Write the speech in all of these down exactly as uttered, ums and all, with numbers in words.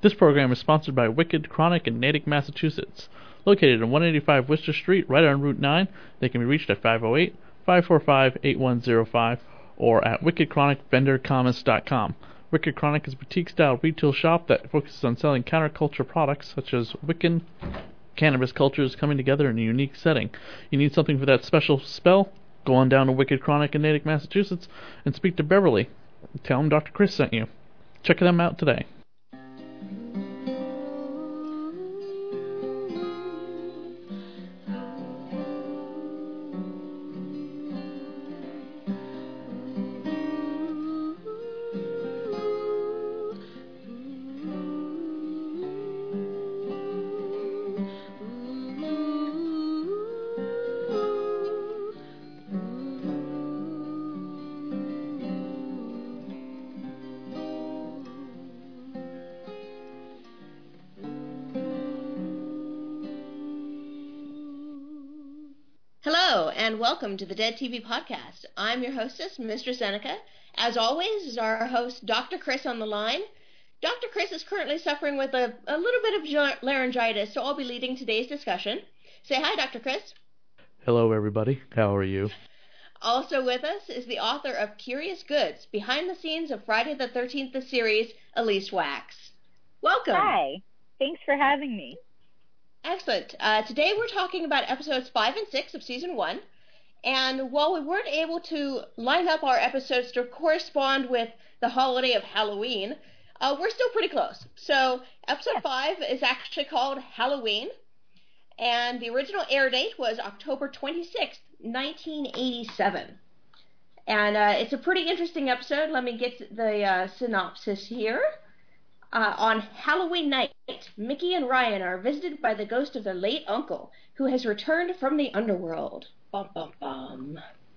This program is sponsored by Wicked Chronic in Natick, Massachusetts. Located at one eighty-five Worcester Street, right on Route nine, they can be reached at five oh eight, five four five, eight one oh five or at wicked chronic vendor comics dot com. Wicked Chronic is a boutique-style retail shop that focuses on selling counterculture products such as Wiccan cannabis cultures coming together in a unique setting. You need something for that special spell? Go on down to Wicked Chronic in Natick, Massachusetts and speak to Beverly. Tell him Doctor Chris sent you. Check them out today. Welcome to the Dead T V Podcast. I'm your hostess, Mistress Zeneca. As always, is our host, Doctor Chris, on the line. Doctor Chris is currently suffering with a, a little bit of laryngitis, so I'll be leading today's discussion. Say hi, Doctor Chris. Hello, everybody. How are you? Also with us is the author of Curious Goods, behind the scenes of Friday the thirteenth, the series, Elise Wax. Welcome. Hi. Thanks for having me. Excellent. Uh, today we're talking about episodes five and six of season one. And while we weren't able to line up our episodes to correspond with the holiday of Halloween, uh, we're still pretty close. So episode yes. five is actually called Halloween, and the original air date was October twenty-sixth, nineteen eighty-seven. And uh, it's a pretty interesting episode. Let me get the uh, synopsis here. Uh, on Halloween night, Mickey and Ryan are visited by the ghost of their late uncle, who has returned from the underworld. Bum, bum, bum.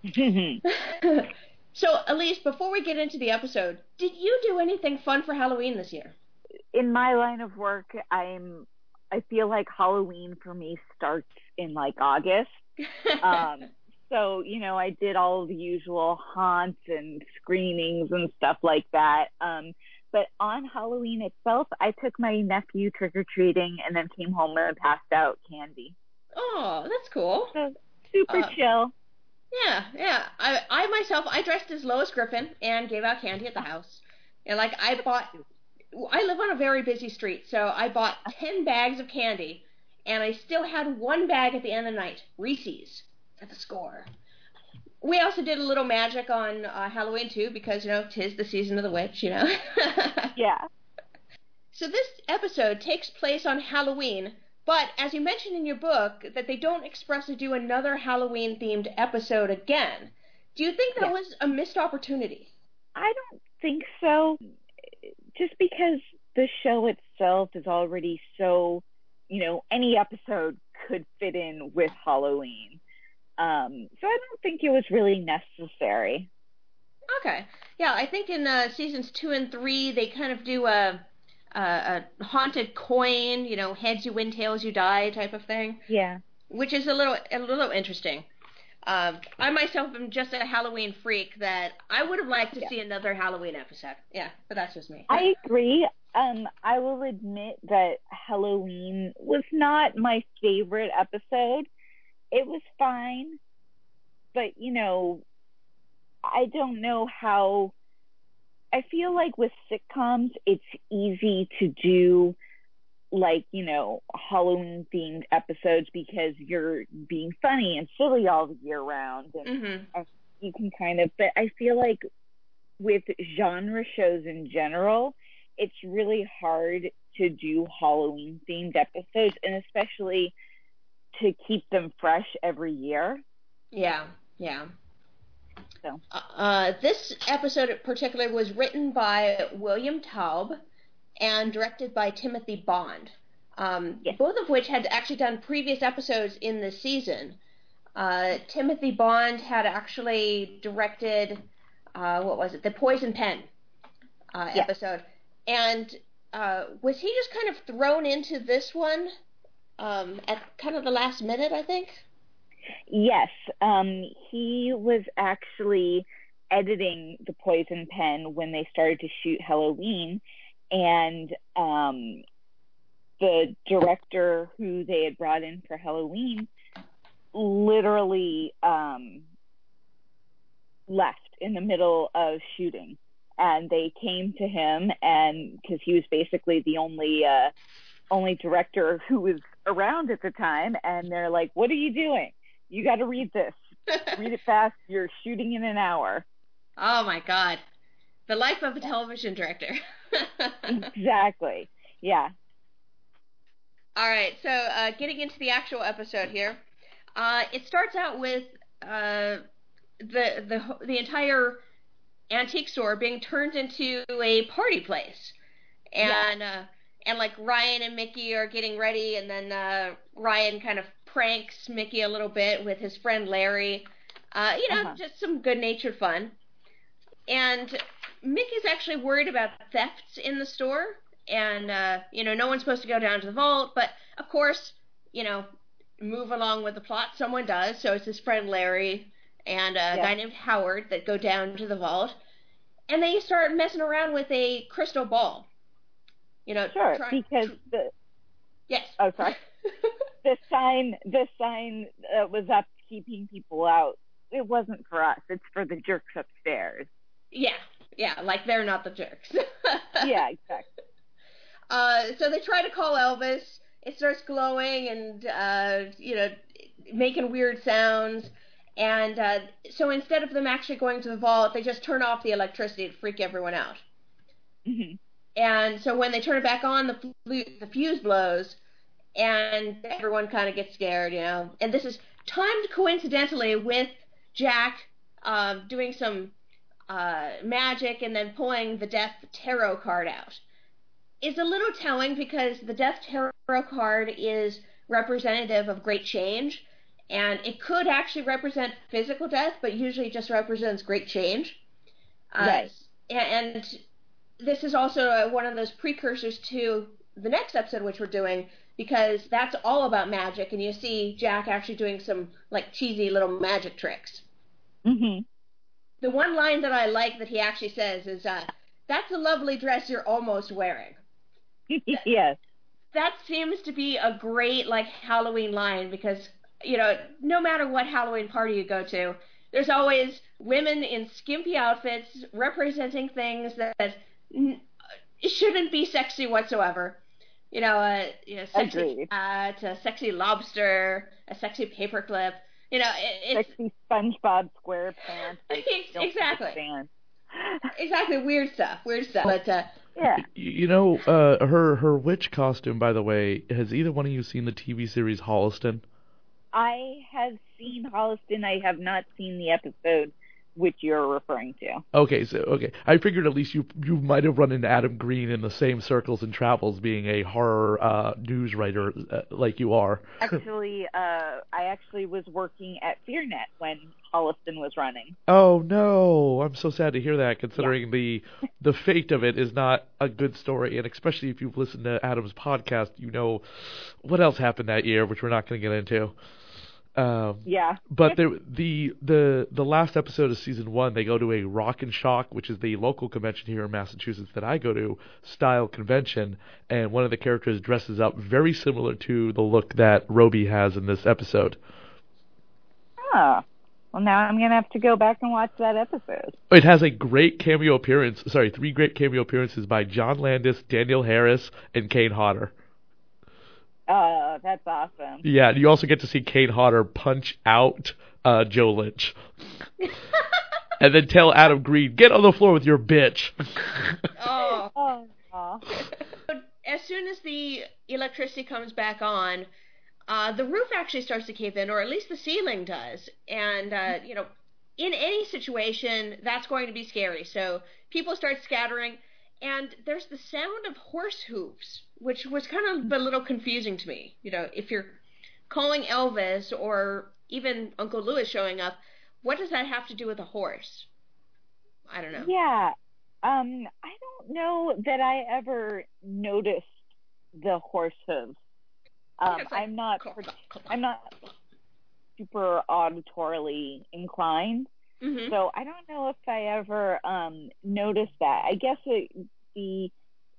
So, Elise, before we get into the episode, did you do anything fun for Halloween this year? In my line of work, I'm, I feel like Halloween for me starts in, like, August. um, so, you know, I did all the usual haunts and screenings and stuff like that. Um, but on Halloween itself, I took my nephew trick-or-treating and then came home and passed out candy. Oh, that's cool. So, super uh, chill. Yeah, yeah. I, I myself, I dressed as Lois Griffin and gave out candy at the house. And like, I bought, I live on a very busy street, so I bought ten bags of candy, and I still had one bag at the end of the night, Reese's, at the score. We also did a little magic on uh, Halloween too, because, you know, 'tis the season of the witch, you know. Yeah. So this episode takes place on Halloween. But, as you mentioned in your book, that they don't expressly do another Halloween-themed episode again. Do you think that yeah. was a missed opportunity? I don't think so. Just because the show itself is already so, you know, any episode could fit in with Halloween. Um, so I don't think it was really necessary. Okay. Yeah, I think in uh, seasons two and three, they kind of do a... Uh, a haunted coin, you know, heads you win, tails you die type of thing. Yeah. Which is a little a little interesting. Um, I myself am just a Halloween freak that I would have liked to yeah. see another Halloween episode. Yeah, but that's just me. I agree. Um, I will admit that Halloween was not my favorite episode. It was fine, but, you know, I don't know how... I feel like with sitcoms, it's easy to do, like, you know, Halloween-themed episodes because you're being funny and silly all year round. And, mm-hmm. and you can kind of, but I feel like with genre shows in general, it's really hard to do Halloween-themed episodes, and especially to keep them fresh every year. Yeah, yeah. So. Uh, this episode in particular was written by William Taub and directed by Timothy Bond, um, yes. both of which had actually done previous episodes in this season. Uh, Timothy Bond had actually directed, uh, what was it, the Poison Pen uh, yes. episode. And uh, was he just kind of thrown into this one um, at kind of the last minute, I think? Yes, um, he was actually editing The Poison Pen when they started to shoot Halloween, and um, the director who they had brought in for Halloween literally um, left in the middle of shooting, and they came to him, and because he was basically the only uh, only director who was around at the time, and they're like, "What are you doing? You got to read this. Read it fast. You're shooting in an hour." Oh my God, the life of a television director. Exactly. Yeah. All right, so uh, getting into the actual episode here, uh, it starts out with uh, the the the entire antique store being turned into a party place, and yeah. uh, and like Ryan and Mickey are getting ready, and then uh, Ryan kind of pranks Mickey a little bit with his friend Larry, uh, you know, uh-huh. just some good-natured fun, and Mickey's actually worried about thefts in the store. And, uh, you know, no one's supposed to go down to the vault, but, of course, you know, move along with the plot, someone does, so it's his friend Larry and a yeah. guy named Howard that go down to the vault, and they start messing around with a crystal ball. You know, sure, try, because tr- the... Yes. Oh, sorry. the sign, the sign uh, was up keeping people out. It wasn't for us, it's for the jerks upstairs. Yeah, yeah, like they're not the jerks. Yeah, exactly. Uh, so they try to call Elvis. It starts glowing and, uh, you know, making weird sounds. And uh, so instead of them actually going to the vault, they just turn off the electricity to freak everyone out. Mm-hmm. And so when they turn it back on, the, flu- the fuse blows, and everyone kind of gets scared, you know. And this is timed coincidentally with Jack uh, doing some uh, magic and then pulling the Death Tarot card out. Is a little telling because the Death Tarot card is representative of great change, and it could actually represent physical death, but usually just represents great change. Right. Uh, and this is also uh, one of those precursors to the next episode, which we're doing, because that's all about magic, and you see Jack actually doing some like cheesy little magic tricks. Mm-hmm. The one line that I like that he actually says is, uh, "That's a lovely dress you're almost wearing." Yes. That seems to be a great, like, Halloween line because, you know, no matter what Halloween party you go to, there's always women in skimpy outfits representing things that n- shouldn't be sexy whatsoever. You know, a you know, sexy cat, a sexy lobster, a sexy paperclip. You know, it, it's... Sexy SpongeBob SquarePants. Exactly. Exactly, weird stuff, weird stuff. But, uh... yeah. You know, uh, her her witch costume, by the way, has either one of you seen the T V series Holliston? I have seen Holliston. I have not seen the episode which you're referring to. Okay, so okay, I figured at least you you might have run into Adam Green in the same circles and travels, being a horror uh, news writer uh, like you are. Actually, uh, I actually was working at FearNet when Holliston was running. Oh no, I'm so sad to hear that. Considering yeah. the the fate of it is not a good story, and especially if you've listened to Adam's podcast, you know what else happened that year, which we're not going to get into. Um, yeah. But there, the the the last episode of season one, they go to a Rock and Shock, which is the local convention here in Massachusetts that I go to, style convention, and one of the characters dresses up very similar to the look that Roby has in this episode. Oh. Well, now I'm going to have to go back and watch that episode. It has a great cameo appearance, sorry, three great cameo appearances by John Landis, Danielle Harris, and Kane Hodder. Oh, that's awesome. Yeah, and you also get to see Kane Hodder punch out uh, Joe Lynch. And then tell Adam Green, get on the floor with your bitch. Oh. Oh. Oh. As soon as the electricity comes back on, uh, the roof actually starts to cave in, or at least the ceiling does. And, uh, you know, in any situation, that's going to be scary. So people start scattering. And there's the sound of horse hooves, which was kind of a little confusing to me. You know, if you're calling Elvis or even Uncle Lewis showing up, what does that have to do with a horse? I don't know. Yeah. Um, I don't know that I ever noticed the horse hooves. Um, like, I'm not, I'm not super auditorily inclined. Mm-hmm. So I don't know if I ever um, noticed that. I guess it, the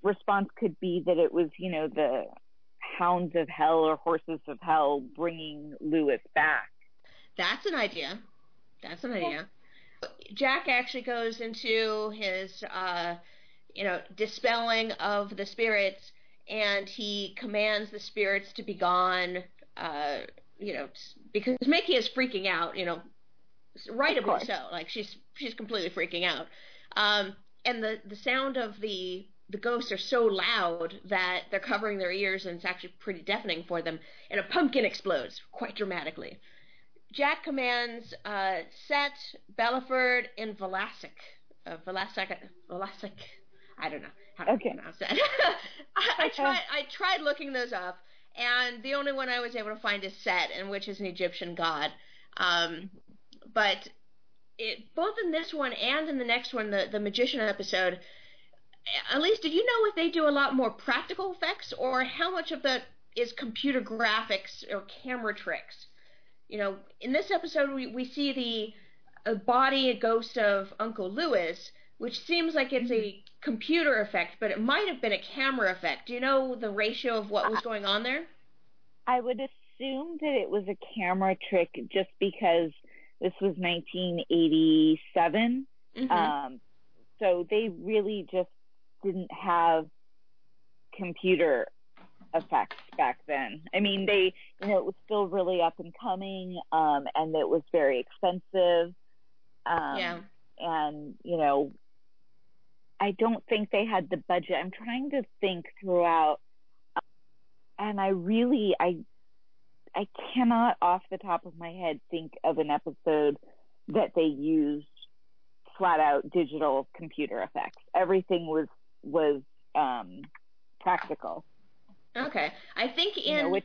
response could be that it was, you know, the hounds of hell or horses of hell bringing Lewis back. That's an idea. That's an idea. Jack actually goes into his, uh, you know, dispelling of the spirits, and he commands the spirits to be gone, uh, you know, because Mickey is freaking out, you know, rightly so. Like, she's she's completely freaking out. Um, and the, the sound of the the ghosts are so loud that they're covering their ears, and it's actually pretty deafening for them. And a pumpkin explodes quite dramatically. Jack commands uh, Set, Belaford, and Velasic. Uh, Velasic, Velasic. I don't know how to okay. pronounce that. I, I tried. I tried looking those up, and the only one I was able to find is Set, and which is an Egyptian god. Um, but it, both in this one and in the next one, the the magician episode. At least, did you know if they do a lot more practical effects, or how much of that is computer graphics or camera tricks? You know, in this episode, we, we see the uh, body ghost of Uncle Lewis, which seems like it's a computer effect, but it might have been a camera effect. Do you know the ratio of what was going on there? I would assume that it was a camera trick just because this was nineteen eighty-seven. Mm-hmm. Um, so they really just didn't have computer effects back then. I mean, they, you know, it was still really up and coming, um, and it was very expensive. Um, yeah. And, you know, I don't think they had the budget. I'm trying to think throughout, and I really, I, I cannot off the top of my head think of an episode that they used flat out digital computer effects. Everything was, was, um, practical. Okay, I think in you know, which,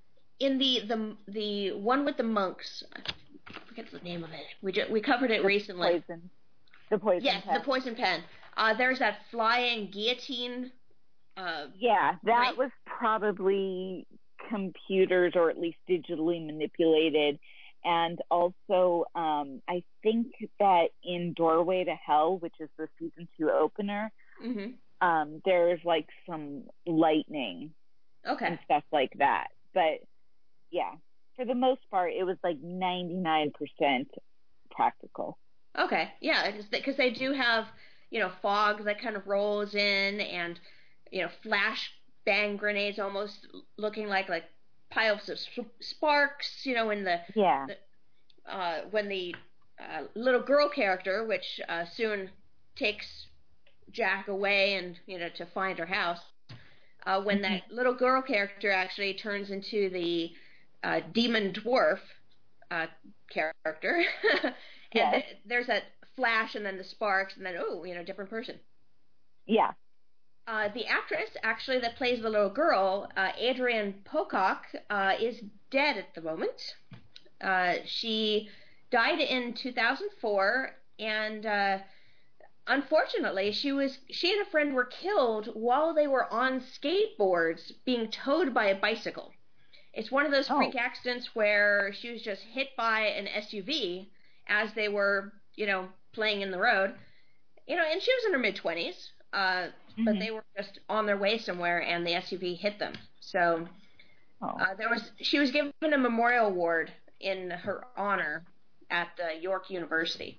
in the, the the one with the monks, I forget the name of it. We just, we covered it the recently. Poison. The poison. Yes, pen. the poison pen. Uh, there's that flying guillotine. Uh, yeah, that right? was probably computers or at least digitally manipulated. And also, um, I think that in Doorway to Hell, which is the season two opener, mm-hmm. um, there's like some lightning. Okay. And stuff like that. But, yeah, for the most part, it was like ninety-nine percent practical. Okay, yeah, because they do have, you know, fog that kind of rolls in and, you know, flash bang grenades almost looking like, like piles of sparks, you know, in the, yeah. the uh, when the uh, little girl character, which uh, soon takes Jack away and, you know, to find her house, Uh, when mm-hmm. that little girl character actually turns into the uh, demon dwarf uh, character, and yes. th- there's that flash and then the sparks and then, oh, you know, different person. Yeah. Uh, the actress actually that plays the little girl, uh, Adrienne Pocock, uh, is dead at the moment. Uh, she died in two thousand four, and uh, unfortunately, she was she and a friend were killed while they were on skateboards being towed by a bicycle. It's one of those oh. freak accidents where she was just hit by an S U V as they were, you know, playing in the road. You know, and she was in her mid-twenties, uh, mm-hmm. but they were just on their way somewhere, and the S U V hit them. So oh. uh, there was she was given a memorial award in her honor at uh, York University.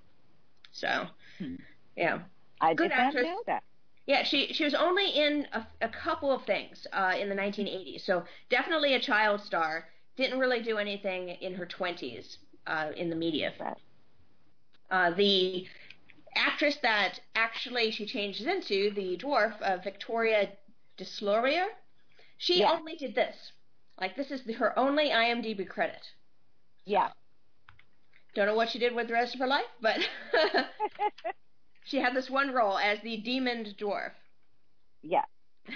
So, hmm. yeah, I good did actress. not know that. Yeah, she she was only in a, a couple of things uh, in the nineteen eighties, so definitely a child star. Didn't really do anything in her twenties uh, in the media. Uh, the actress that actually she changes into, the dwarf, uh, Victoria Deslauriers, she yeah. only did this. Like, this is the, her only IMDb credit. So, yeah. Don't know what she did with the rest of her life, but she had this one role as the demon dwarf. Yeah.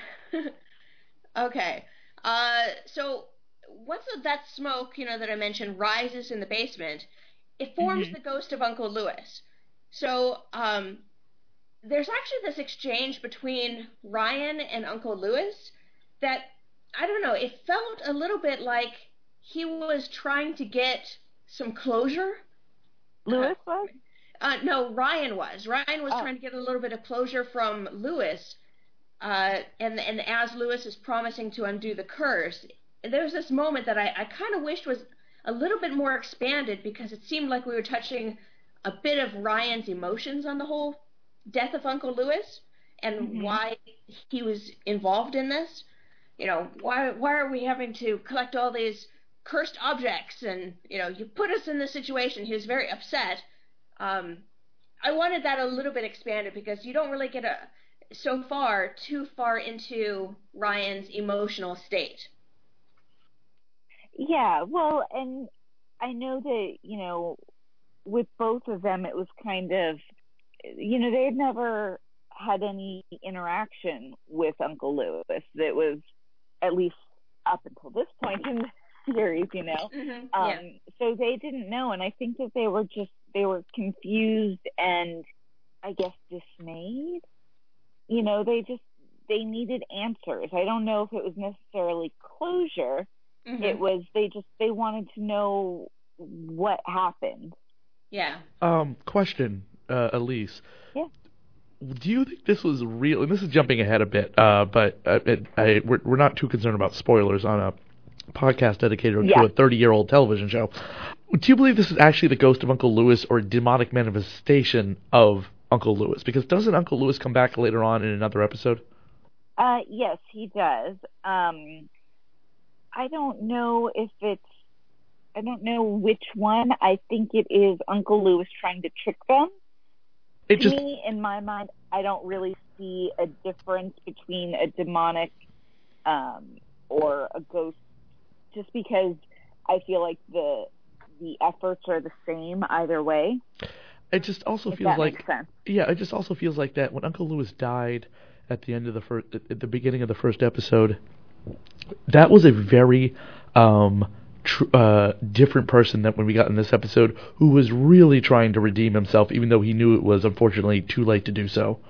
Okay. Uh, so once that smoke, you know, that I mentioned rises in the basement, it forms mm-hmm. the ghost of Uncle Lewis. So um, there's actually this exchange between Ryan and Uncle Lewis that, I don't know, it felt a little bit like he was trying to get some closure. Lewis uh, was? Uh, no, Ryan was. Ryan was oh. trying to get a little bit of closure from Lewis uh, and and as Lewis is promising to undo the curse, there's this moment that I, I kind of wished was a little bit more expanded, because it seemed like we were touching a bit of Ryan's emotions on the whole death of Uncle Lewis and mm-hmm. why he was involved in this. You know, why why are we having to collect all these cursed objects? And, you know, you put us in this situation. He was very upset. Um, I wanted that a little bit expanded, because you don't really get a so far too far into Ryan's emotional state. Yeah, well, and I know that, you know, with both of them, it was kind of, you know, they had never had any interaction with Uncle Lewis. It was, at least up until this point in the series, you know. Mm-hmm. Um, yeah. So they didn't know, and I think that they were just, they were confused and, I guess, dismayed. You know, they just, they needed answers. I don't know if it was necessarily closure. Mm-hmm. It was, they just, they wanted to know what happened. Yeah. Um, question, uh, Elise. Yeah. Do you think this was real? And this is jumping ahead a bit, uh, but uh, it, I, we're, we're not too concerned about spoilers on a podcast dedicated yeah. to a thirty-year-old television show. Do you believe this is actually the ghost of Uncle Lewis, or a demonic manifestation of Uncle Lewis? Because doesn't Uncle Lewis come back later on in another episode? Uh, yes, he does. Um, I don't know if it's, I don't know which one. I think it is Uncle Lewis trying to trick them. It to just, me, in my mind, I don't really see a difference between a demonic um, or a ghost, just because I feel like the the efforts are the same either way. It just also if feels that like, makes sense. yeah, it just also feels like that when Uncle Lewis died at the end of the first, at the beginning of the first episode, that was a very um, tr- uh, different person than when we got in this episode, who was really trying to redeem himself, even though he knew it was unfortunately too late to do so.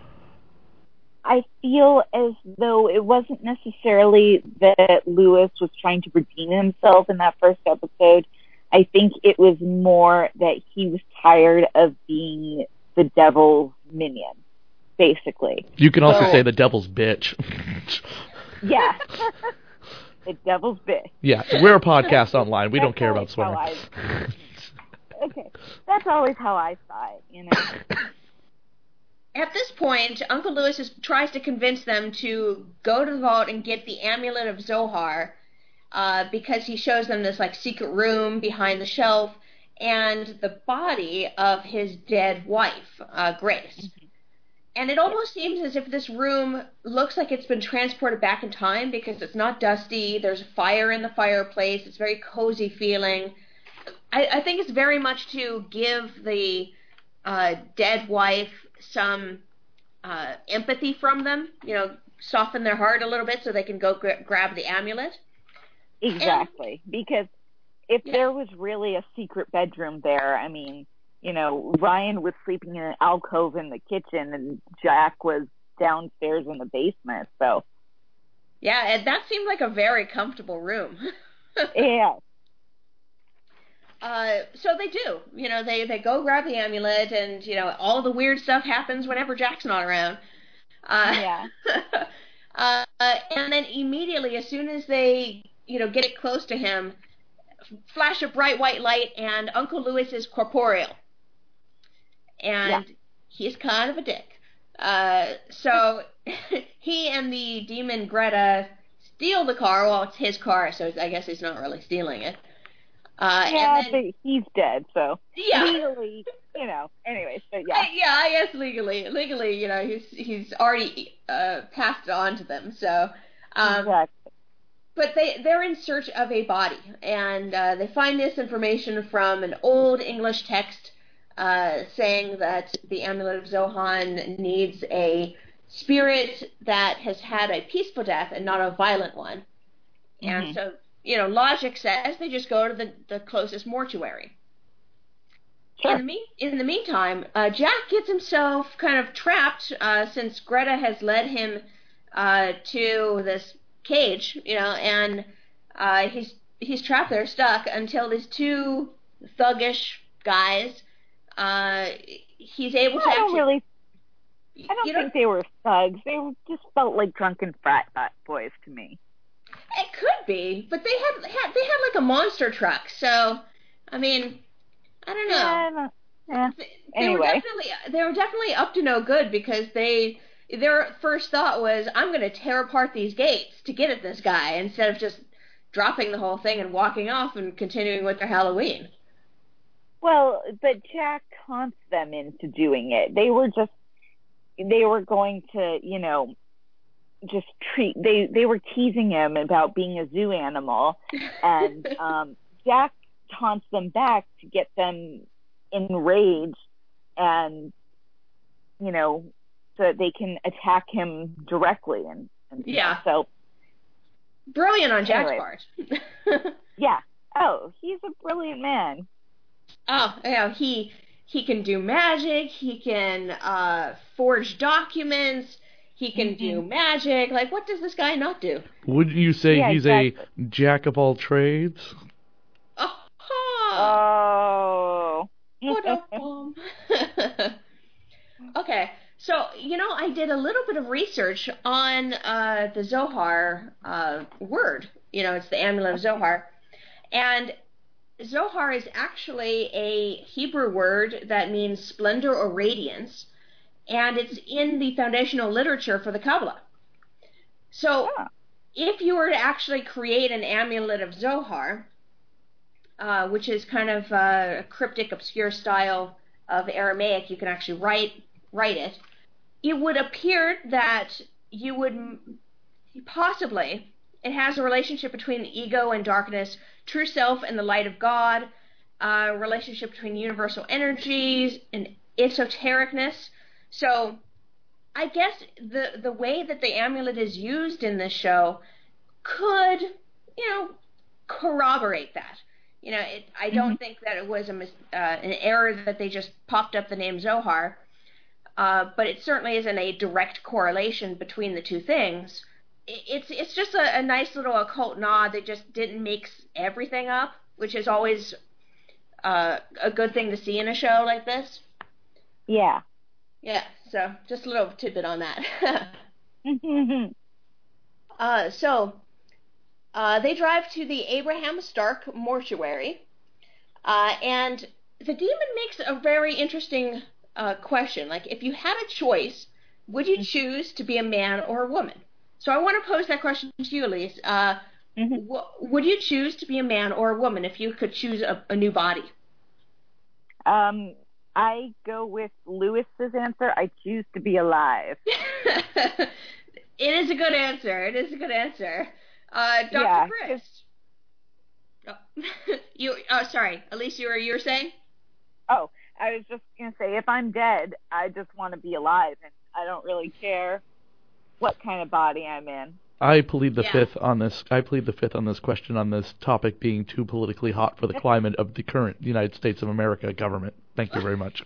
I feel as though it wasn't necessarily that Lewis was trying to redeem himself in that first episode. I think it was more that he was tired of being the devil's minion, basically. You can also so, say the devil's bitch. Yeah. The devil's bitch. Yeah, we're a podcast online. We That's don't care about swearing. I, okay, that's always how I saw it, you know. At this point, Uncle Lewis is, tries to convince them to go to the vault and get the amulet of Zohar, uh, because he shows them this like secret room behind the shelf and the body of his dead wife, uh, Grace. Mm-hmm. And it almost seems as if this room looks like it's been transported back in time, because it's not dusty. There's fire in the fireplace. It's very cozy feeling. I, I think it's very much to give the uh, dead wife some uh, empathy from them, you know, soften their heart a little bit so they can go gra- grab the amulet. Exactly. And, because if yeah. there was really a secret bedroom there, I mean, you know, Ryan was sleeping in an alcove in the kitchen and Jack was downstairs in the basement, so. Yeah, and that seemed like a very comfortable room. Yeah. Uh, so they do, you know, they, they go grab the amulet, and, you know, all the weird stuff happens whenever Jack's not around. Uh, yeah. uh, and then immediately, as soon as they, you know, get it close to him, flash a bright white light, and Uncle Lewis is corporeal. And yeah. he's kind of a dick. Uh, so he and the demon Greta steal the car. Well, it's his car, so I guess he's not really stealing it. Uh, yeah, and then, but he's dead, so yeah. legally, you know. Anyways, but yeah, I, yeah, I guess legally, legally, you know, he's he's already uh, passed it on to them. So, um, exactly. But they they're in search of a body, and uh, they find this information from an old English text uh, saying that the amulet of Zohan needs a spirit that has had a peaceful death and not a violent one, mm-hmm. and so. You know, logic says they just go to the, the closest mortuary. Sure. In the, me- in the meantime, uh, Jack gets himself kind of trapped uh, since Greta has led him uh, to this cage, you know, and uh, he's he's trapped there, stuck, until these two thuggish guys, uh, he's able to I actually... don't really... I don't you know, think they were thugs. They were, just felt like drunken frat boys to me. it could be, but they had, had they had like a monster truck, so I mean, I don't know. Yeah, I don't, yeah. They, they Anyway. were definitely they were definitely up to no good because they their first thought was, I'm going to tear apart these gates to get at this guy instead of just dropping the whole thing and walking off and continuing with their Halloween. Well, but Jack taunts them into doing it. They were just, they were going to, you know, just treat, they, they were teasing him about being a zoo animal. And um, Jack taunts them back to get them enraged and, you know, so that they can attack him directly. And, and yeah. So. Brilliant on Jack's anyway. part. Yeah. Oh, he's a brilliant man. Oh, yeah, he he can do magic, he can uh, forge documents, he can mm-hmm. do magic. Like, what does this guy not do? Wouldn't you say yeah, he's exactly. a jack of all trades? Oh. Oh. Okay, so, you know, I did a little bit of research on uh, the Zohar uh, word. You know, it's the Amulet of Zohar. And Zohar is actually a Hebrew word that means splendor or radiance, and it's in the foundational literature for the Kabbalah. So, yeah. If you were to actually create an amulet of Zohar, uh, which is kind of a cryptic, obscure style of Aramaic, you can actually write write it, it would appear that you would possibly, it has a relationship between the ego and darkness, true self and the light of God, a uh, relationship between universal energies and esotericness. So I guess the the way that the amulet is used in this show could, you know, corroborate that. You know, it, I don't mm-hmm. think that it was a mis- uh, an error that they just popped up the name Zohar, uh, but it certainly isn't a direct correlation between the two things. It's it's just a, a nice little occult nod that just didn't mix everything up, which is always uh, a good thing to see in a show like this. Yeah. Yeah, so just a little tidbit on that. uh, so uh, they drive to the Abraham Stark mortuary, uh, and the demon makes a very interesting uh, question. Like, if you had a choice, would you choose to be a man or a woman? So I want to pose that question to you, Elise. Uh, mm-hmm. w- would you choose to be a man or a woman if you could choose a, a new body? Um, I go with Lewis's answer. I choose to be alive. It is a good answer. It is a good answer. Uh, Doctor Yeah, Chris. Oh. you. Oh, sorry, Elise. You were you were saying? Oh, I was just gonna say, if I'm dead, I just want to be alive, and I don't really care what kind of body I'm in. I plead the yeah. fifth on this. I plead the fifth on this question on this topic being too politically hot for the climate of the current United States of America government. Thank you very much.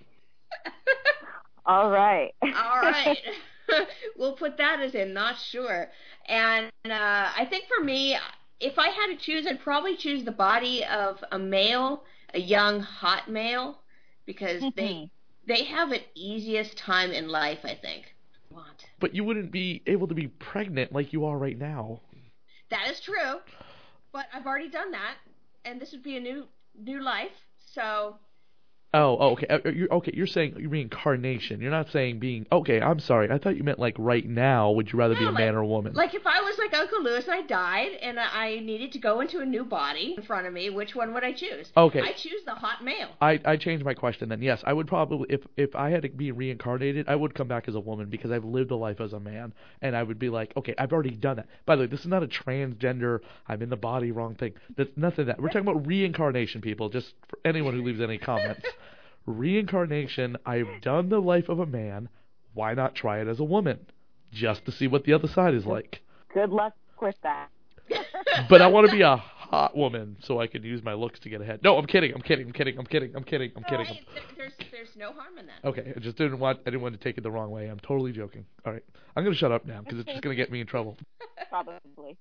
All right. All right. We'll put that as in not sure. And uh, I think for me, if I had to choose, I'd probably choose the body of a male, a young, hot male, because mm-hmm. they they have an easiest time in life, I think. Want. But you wouldn't be able to be pregnant like you are right now. That is true. But I've already done that, and this would be a new new life. So. Oh, oh okay. Uh, you're, okay, you're saying reincarnation. You're not saying being. Okay, I'm sorry. I thought you meant like right now. Would you rather no, be a like, man or a woman? Like if I was like Uncle Lewis and I died and I needed to go into a new body in front of me, which one would I choose? Okay. I choose the hot male. I I changed my question then. Yes, I would probably if if I had to be reincarnated, I would come back as a woman because I've lived a life as a man, and I would be like, okay, I've already done that. By the way, this is not a transgender. I'm in the body wrong thing. That's nothing of that. We're talking about reincarnation, people. Just for anyone who leaves any comments. Reincarnation, I've done the life of a man, why not try it as a woman? Just to see what the other side is like. Good luck with that. But I want to be a hot woman so I can use my looks to get ahead. No, I'm kidding, I'm kidding, I'm kidding, I'm kidding, I'm kidding, I'm kidding. Right. There's, there's no harm in that. Okay, I just didn't want, I didn't want to take it the wrong way. I'm totally joking. All right, I'm going to shut up now because it's just going to get me in trouble. Probably.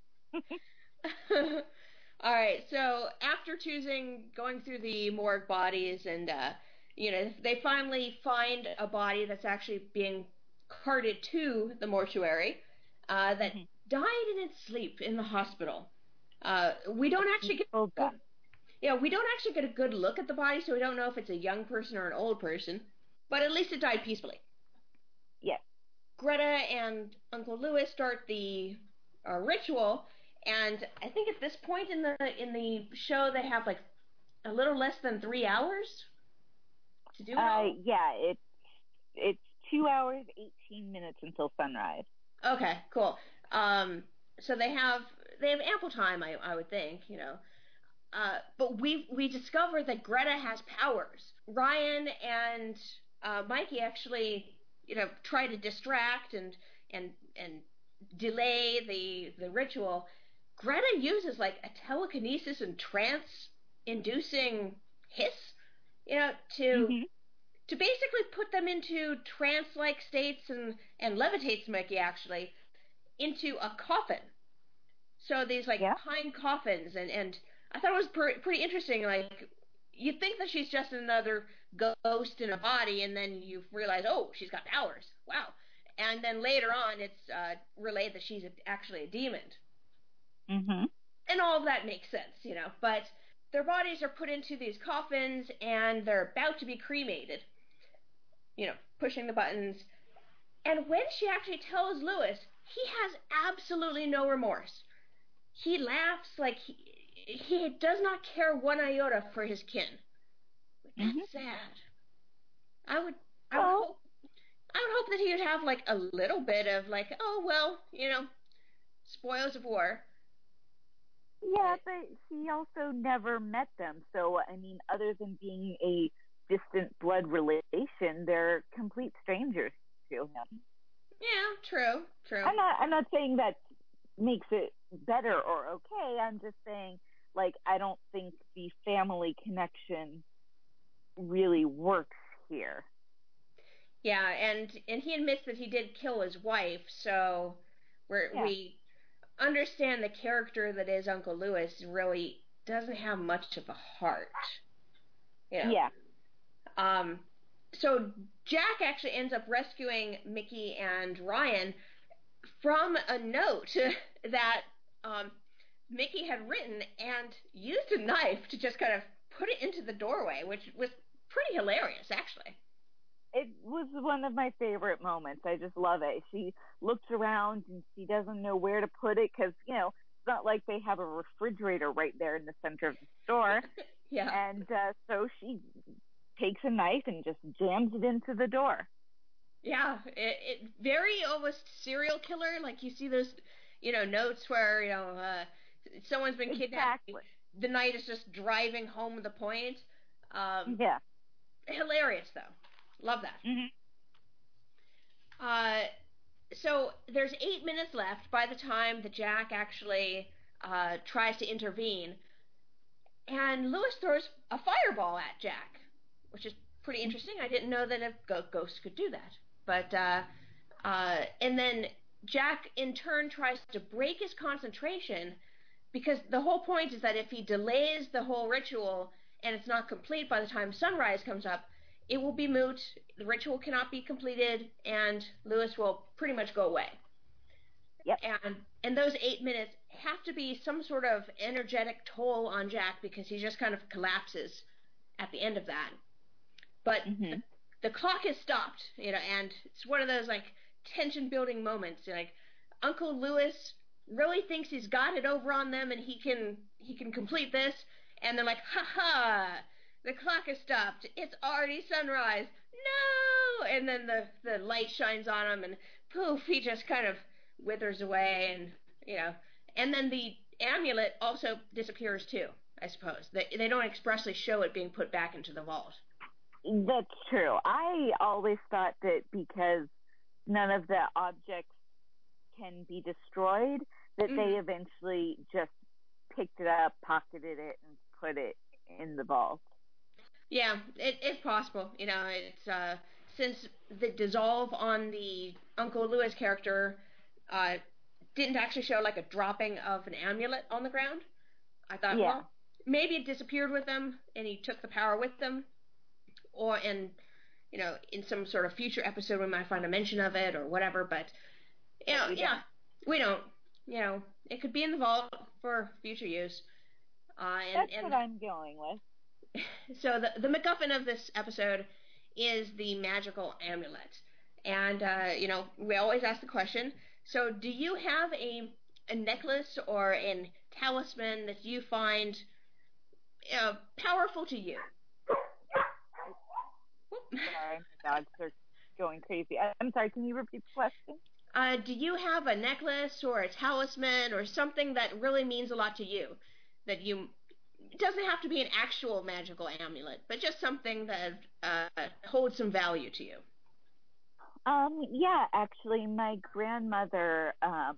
All right, so after choosing, going through the morgue bodies and, uh, you know, they finally find a body that's actually being carted to the mortuary uh, that Mhm. died in its sleep in the hospital. Uh, we don't actually get Peaceful death. yeah, we don't actually get a good look at the body, so we don't know if it's a young person or an old person. But at least it died peacefully. Yes. Greta and Uncle Lewis start the uh, ritual, and I think at this point in the in the show they have like a little less than three hours to do it Uh, all. yeah, it's it's two hours eighteen minutes until sunrise. Okay, cool. Um, so they have they have ample time, I I would think, you know. Uh, but we we discover that Greta has powers. Ryan and uh, Mikey actually, you know, try to distract and and and delay the the ritual. Greta uses like a telekinesis and trance inducing hiss, you know, to hmm to basically put them into trance like states and and levitates Mickey actually into a coffin. So these like Yeah. pine coffins, and and I thought it was pre- pretty interesting. Like you think that she's just another ghost in a body, and then you realize, oh, she's got powers. Wow. And then later on, it's uh, relayed that she's a, actually a demon. hmm And all of that makes sense, you know. But their bodies are put into these coffins, and they're about to be cremated. You know, pushing the buttons. And when she actually tells Lewis, he has absolutely no remorse. He laughs like he, he does not care one iota for his kin. That's hmm sad. I would, I would Well, hope, I would hope that he would have like a little bit of like, oh well, you know, spoils of war. yeah, but she also never met them. So, I mean, other than being a distant blood relation, they're complete strangers to him. Yeah, true, true. I'm not. I'm not saying that makes it better or okay. I'm just saying, like, I don't think the family connection really works here. Yeah, and and he admits that he did kill his wife, so we're, Yeah. we understand the character that is Uncle Lewis really doesn't have much of a heart. You know? Yeah. Um, so Jack actually ends up rescuing Mickey and Ryan from a note that um, Mickey had written and used a knife to just kind of put it into the doorway, which was pretty hilarious, actually. It was one of my favorite moments. I just love it. She looks around and she doesn't know where to put it because, you know, it's not like they have a refrigerator right there in the center of the store. Yeah. And uh, so she takes a knife and just jams it into the door. Yeah, it, it very almost serial killer. Like you see those, you know, notes where you know uh, someone's been kidnapped. Exactly. The knight is just driving home the point. Um, Yeah. hilarious though. Love that. hmm Uh, so there's eight minutes left by the time that Jack actually uh, tries to intervene, and Lewis throws a fireball at Jack, which is pretty interesting. I didn't know that a go- ghost could do that. But uh, uh, and then Jack in turn tries to break his concentration because the whole point is that if he delays the whole ritual and it's not complete by the time sunrise comes up, it will be moot. The ritual cannot be completed, and Lewis will pretty much go away. Yep. And and those eight minutes have to be some sort of energetic toll on Jack because he just kind of collapses at the end of that. But hmm the, the clock has stopped, you know, and it's one of those like tension building moments. Like Uncle Lewis really thinks he's got it over on them and he can he can complete this, and they're like, ha ha, the clock has stopped. It's already sunrise. No! And then the the light shines on him, and poof, he just kind of withers away, and you know, and then the amulet also disappears too. I suppose they they don't expressly show it being put back into the vault. That's true. I always thought that because none of the objects can be destroyed, that Mhm. they eventually just picked it up, pocketed it, and put it in the vault. Yeah, it, it's possible. You know, it's uh, since the dissolve on the Uncle Lewis character uh, didn't actually show like a dropping of an amulet on the ground. I thought, Yeah. well, maybe it disappeared with them and he took the power with them, or and you know, in some sort of future episode we might find a mention of it or whatever, but, you know, yeah, we don't. You know, it could be in the vault for future use. Uh, and, That's and what I'm going with. So the, the MacGuffin of this episode is the magical amulet. And, uh, you know, we always ask the question, so do you have a, a necklace or a talisman that you find uh, powerful to you? Sorry, my dogs are going crazy. I'm sorry, can you repeat the question? Uh, do you have a necklace or a talisman or something that really means a lot to you? That you... It doesn't have to be an actual magical amulet, but just something that uh, holds some value to you. Um, yeah, actually, my grandmother, um,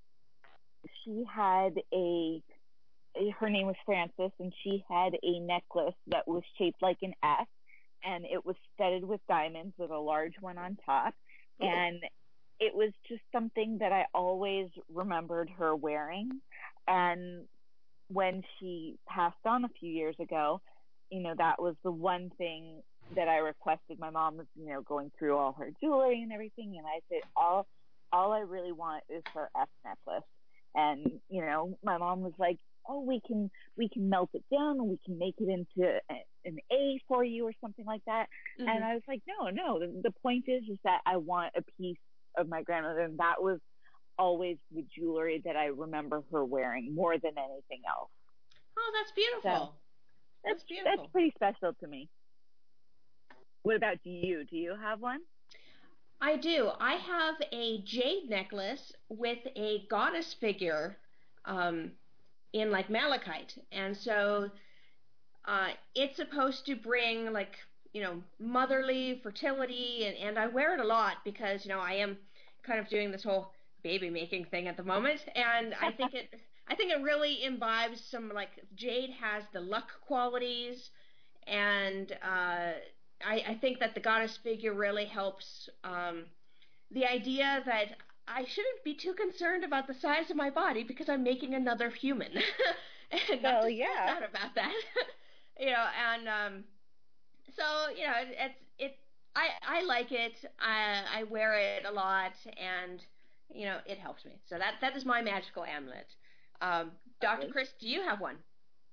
she had a, her name was Frances, and she had a necklace that was shaped like an S, and it was studded with diamonds with a large one on top, Ooh. And it was just something that I always remembered her wearing, and when she passed on a few years ago, you know, that was the one thing that I requested. My mom was, you know, going through all her jewelry and everything, and I said, all, all I really want is her S necklace. And, you know, my mom was like, oh, we can, we can melt it down and we can make it into a, an A for you or something like that. Mm-hmm. And I was like, no, no, the, the point is, is that I want a piece of my grandmother. And that was always the jewelry that I remember her wearing more than anything else. Oh, that's beautiful. So, that's, that's beautiful. That's pretty special to me. What about you? Do you have one? I do. I have a jade necklace with a goddess figure um, in like malachite. And so uh, it's supposed to bring like, you know, motherly fertility. And, and I wear it a lot because, you know, I am kind of doing this whole baby making thing at the moment. And I think it, I think it really imbibes some, like, jade has the luck qualities. And, uh, I, I think that the goddess figure really helps um, the idea that I shouldn't be too concerned about the size of my body because I'm making another human. And well, not yeah. sad about that. You know, and um, so, you know, it, it's it. I I like it. I I wear it a lot, and you know, it helps me. So that that is my magical amulet. Um, Doctor Chris, do you have one?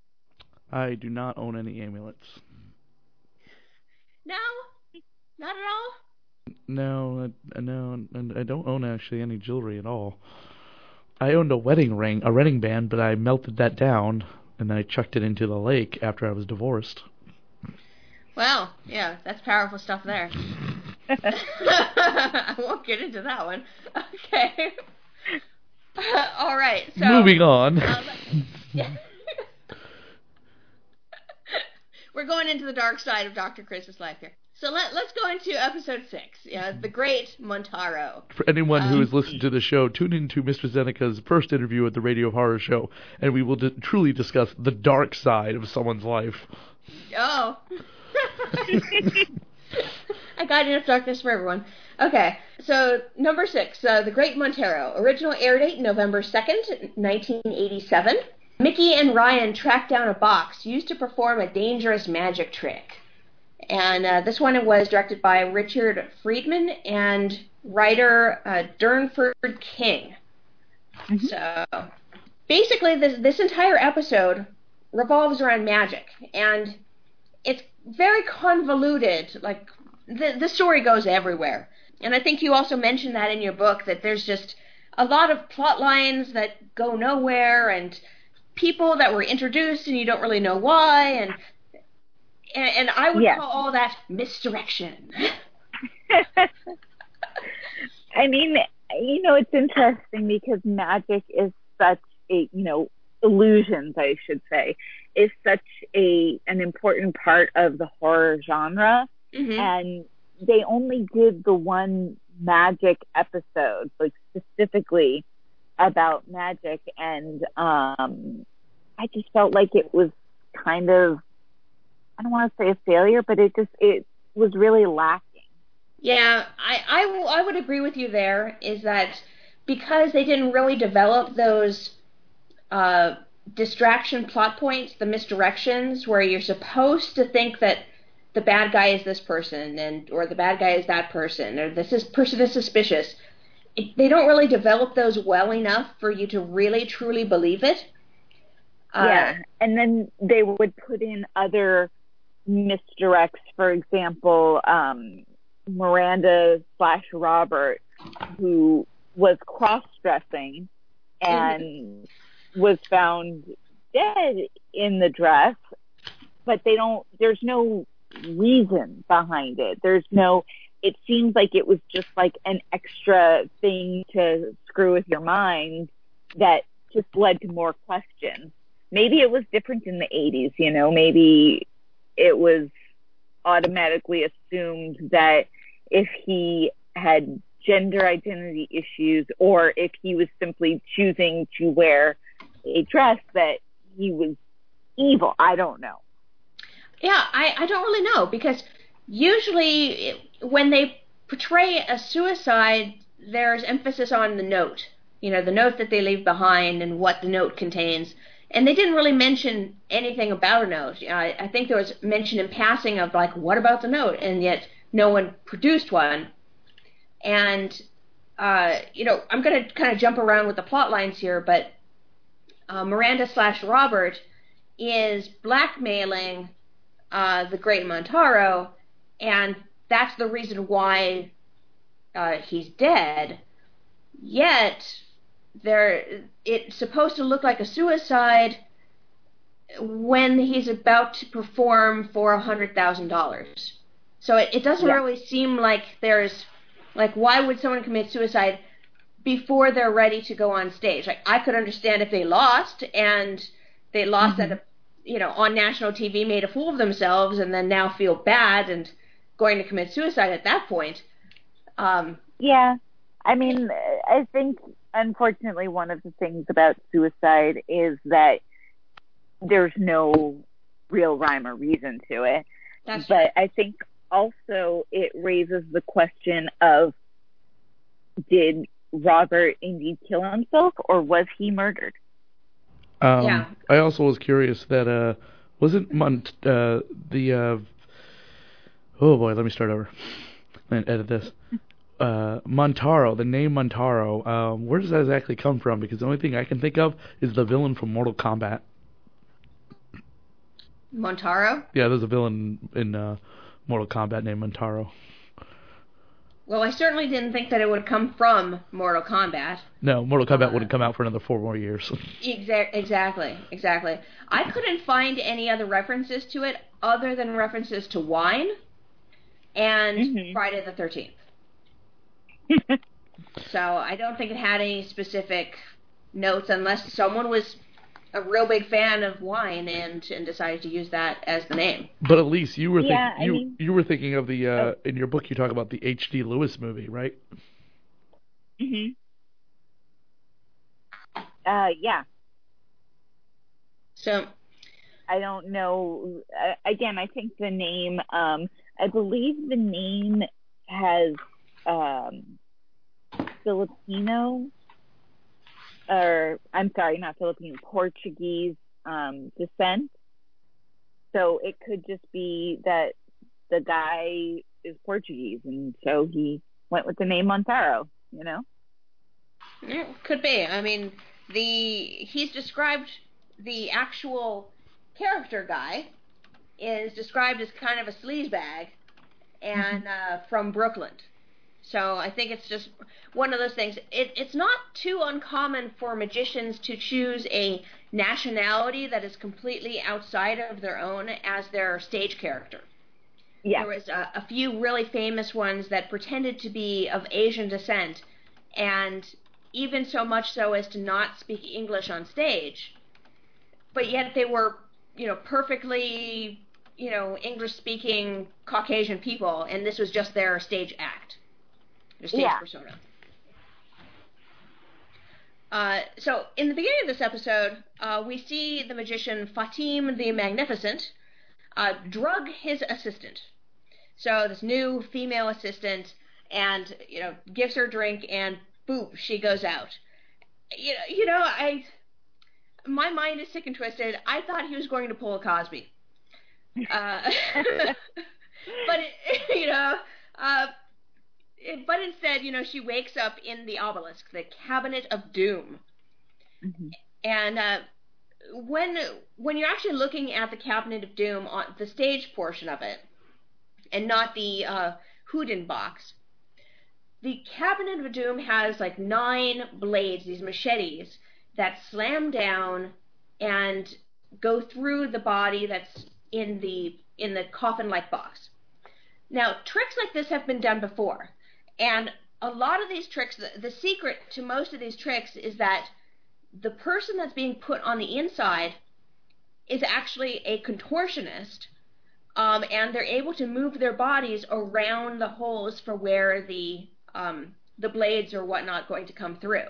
I do not own any amulets. No, not at all. No, I, no, and I don't own actually any jewelry at all. I owned a wedding ring, a wedding band, but I melted that down and then I chucked it into the lake after I was divorced. Well, yeah, that's powerful stuff there. I won't get into that one. Okay. Uh, all right. So moving on. Um, yeah. We're going into the dark side of Doctor Chris's life here. So let, let's go into episode six, yeah, The Great Montaro. For anyone um, who has listened to the show, tune into Mister Zeneca's first interview at the Radio Horror Show, and we will d- truly discuss the dark side of someone's life. Oh. I got enough darkness for everyone. Okay, so number six, uh, The Great Montaro. Original air date November second, nineteen eighty-seven. Mickey and Ryan track down a box used to perform a dangerous magic trick. And uh, this one was directed by Richard Friedman and writer uh, Durnford King. Mm-hmm. So basically, this this entire episode revolves around magic, and it's very convoluted. Like the the story goes everywhere, and I think you also mentioned that in your book, that there's just a lot of plot lines that go nowhere, and people that were introduced and you don't really know why, and and, and I would yes. call all that misdirection. I mean, you know, it's interesting because magic is such a, you know, illusions, I should say, is such a an important part of the horror genre. Mm-hmm. And they only did the one magic episode, like specifically about magic, and um, I just felt like it was kind of, I don't want to say a failure, but it just, it was really lacking. Yeah, I, I, w- I would agree with you there, is that because they didn't really develop those uh, distraction plot points, the misdirections, where you're supposed to think that the bad guy is this person, and or the bad guy is that person, or this is person is suspicious. It, they don't really develop those well enough for you to really truly believe it. Uh, yeah, and then they would put in other misdirects. For example, um, Miranda slash Robert, who was cross-dressing and mm-hmm. was found dead in the dress, but they don't, there's no reason behind it. There's no, it seems like it was just like an extra thing to screw with your mind that just led to more questions. Maybe it was different in the eighties, you know, maybe it was automatically assumed that if he had gender identity issues or if he was simply choosing to wear a dress that he was evil. I don't know. Yeah, I, I don't really know, because usually it, when they portray a suicide, there's emphasis on the note. You know, the note that they leave behind and what the note contains. And they didn't really mention anything about a note. I, I think there was mention in passing of, like, what about the note? And yet no one produced one. And, uh, you know, I'm going to kind of jump around with the plot lines here, but uh, Miranda slash Robert is blackmailing uh, the great Montaro, and that's the reason why uh, he's dead. Yet, there, it's supposed to look like a suicide when he's about to perform for one hundred thousand dollars. So it, it doesn't yeah. really seem like there's, like, why would someone commit suicide before they're ready to go on stage? Like, I could understand if they lost, and they lost mm-hmm. at a, you know, on national T V, made a fool of themselves, and then now feel bad and going to commit suicide at that point. Um, yeah. I mean, I think, unfortunately, one of the things about suicide is that there's no real rhyme or reason to it. That's but true. I think also it raises the question of, did Robert indeed kill himself, or was he murdered? Um, yeah. I also was curious that, uh, wasn't Mont- uh, the, uh, oh boy, let me start over and edit this. Uh, Montaro, the name Montaro, um, where does that exactly come from? Because the only thing I can think of is the villain from Mortal Kombat. Montaro? Yeah, there's a villain in uh, Mortal Kombat named Montaro. Well, I certainly didn't think that it would come from Mortal Kombat. No, Mortal Kombat uh, wouldn't come out for another four more years. exa- exactly, exactly. I couldn't find any other references to it other than references to wine and mm-hmm. Friday the thirteenth. So I don't think it had any specific notes, unless someone was a real big fan of wine and, and decided to use that as the name. But at least you were yeah, think, you mean, you were thinking of the uh, oh. in your book you talk about the H D Lewis movie, right? Mhm. Uh, yeah. So I don't know. Uh, again, I think the name. Um, I believe the name has um, Filipino, or I'm sorry, not Filipino, Portuguese um, descent. So it could just be that the guy is Portuguese, and so he went with the name Montaro, you know? Yeah, could be. I mean, the he's described, the actual character guy is described as kind of a sleazebag and uh, from Brooklyn. So I think it's just one of those things. It, it's not too uncommon for magicians to choose a nationality that is completely outside of their own as their stage character. Yeah. There was a, a few really famous ones that pretended to be of Asian descent, and even so much so as to not speak English on stage, but yet they were, you know, perfectly, you know, English-speaking Caucasian people, and this was just their stage act. Stage yeah. persona. Uh, so, in the beginning of this episode, uh, we see the magician Fatim the Magnificent uh, drug his assistant. So, this new female assistant, and, you know, gives her a drink, and boom, she goes out. You know, you know, I, my mind is sick and twisted. I thought he was going to pull a Cosby. Uh, but it, you know, uh, it, but instead, you know, she wakes up in the obelisk, the Cabinet of Doom, Mm-hmm. and uh, when when you're actually looking at the Cabinet of Doom on the stage portion of it, and not the uh, Houdin box, the Cabinet of Doom has like nine blades, these machetes that slam down and go through the body that's in the in the coffin-like box. Now, tricks like this have been done before, and a lot of these tricks, the, the secret to most of these tricks is that the person that's being put on the inside is actually a contortionist, um, and they're able to move their bodies around the holes for where the um, the blades or whatnot going to come through.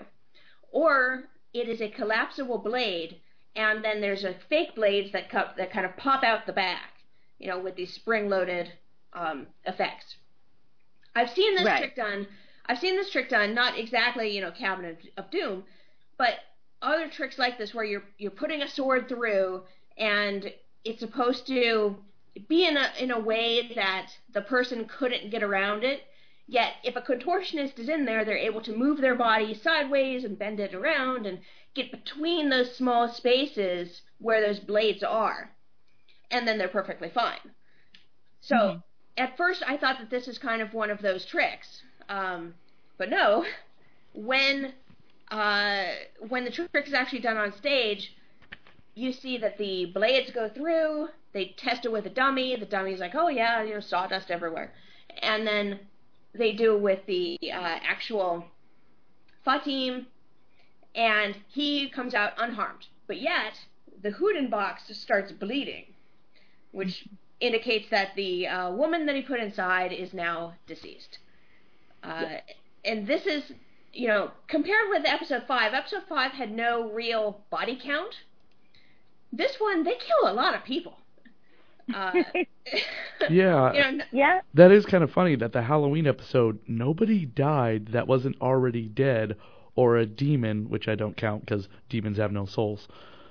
Or it is a collapsible blade, and then there's a fake blades that co- that kind of pop out the back, you know, with these spring-loaded um, effects. I've seen this Right. trick done. I've seen this trick done, not exactly, you know, Cabinet of Doom, but other tricks like this where you're you're putting a sword through, and it's supposed to be in a in a way that the person couldn't get around it. Yet, if a contortionist is in there, they're able to move their body sideways and bend it around and get between those small spaces where those blades are. And then they're perfectly fine. So, mm-hmm. At first I thought that this is kind of one of those tricks. Um, but no, when, uh, when the trick is actually done on stage, you see that the blades go through, they test it with a dummy, the dummy's like, oh yeah, you know, sawdust everywhere. And then they do with the uh, actual Fatim, and he comes out unharmed. But yet, the Houdin box starts bleeding, which indicates that the uh, woman that he put inside is now deceased. Uh, yeah. And this is, you know, compared with episode five, episode five had no real body count. This one, they kill a lot of people. Uh, yeah, you know, yeah. That is kind of funny that the Halloween episode, nobody died that wasn't already dead, or a demon, which I don't count because demons have no souls.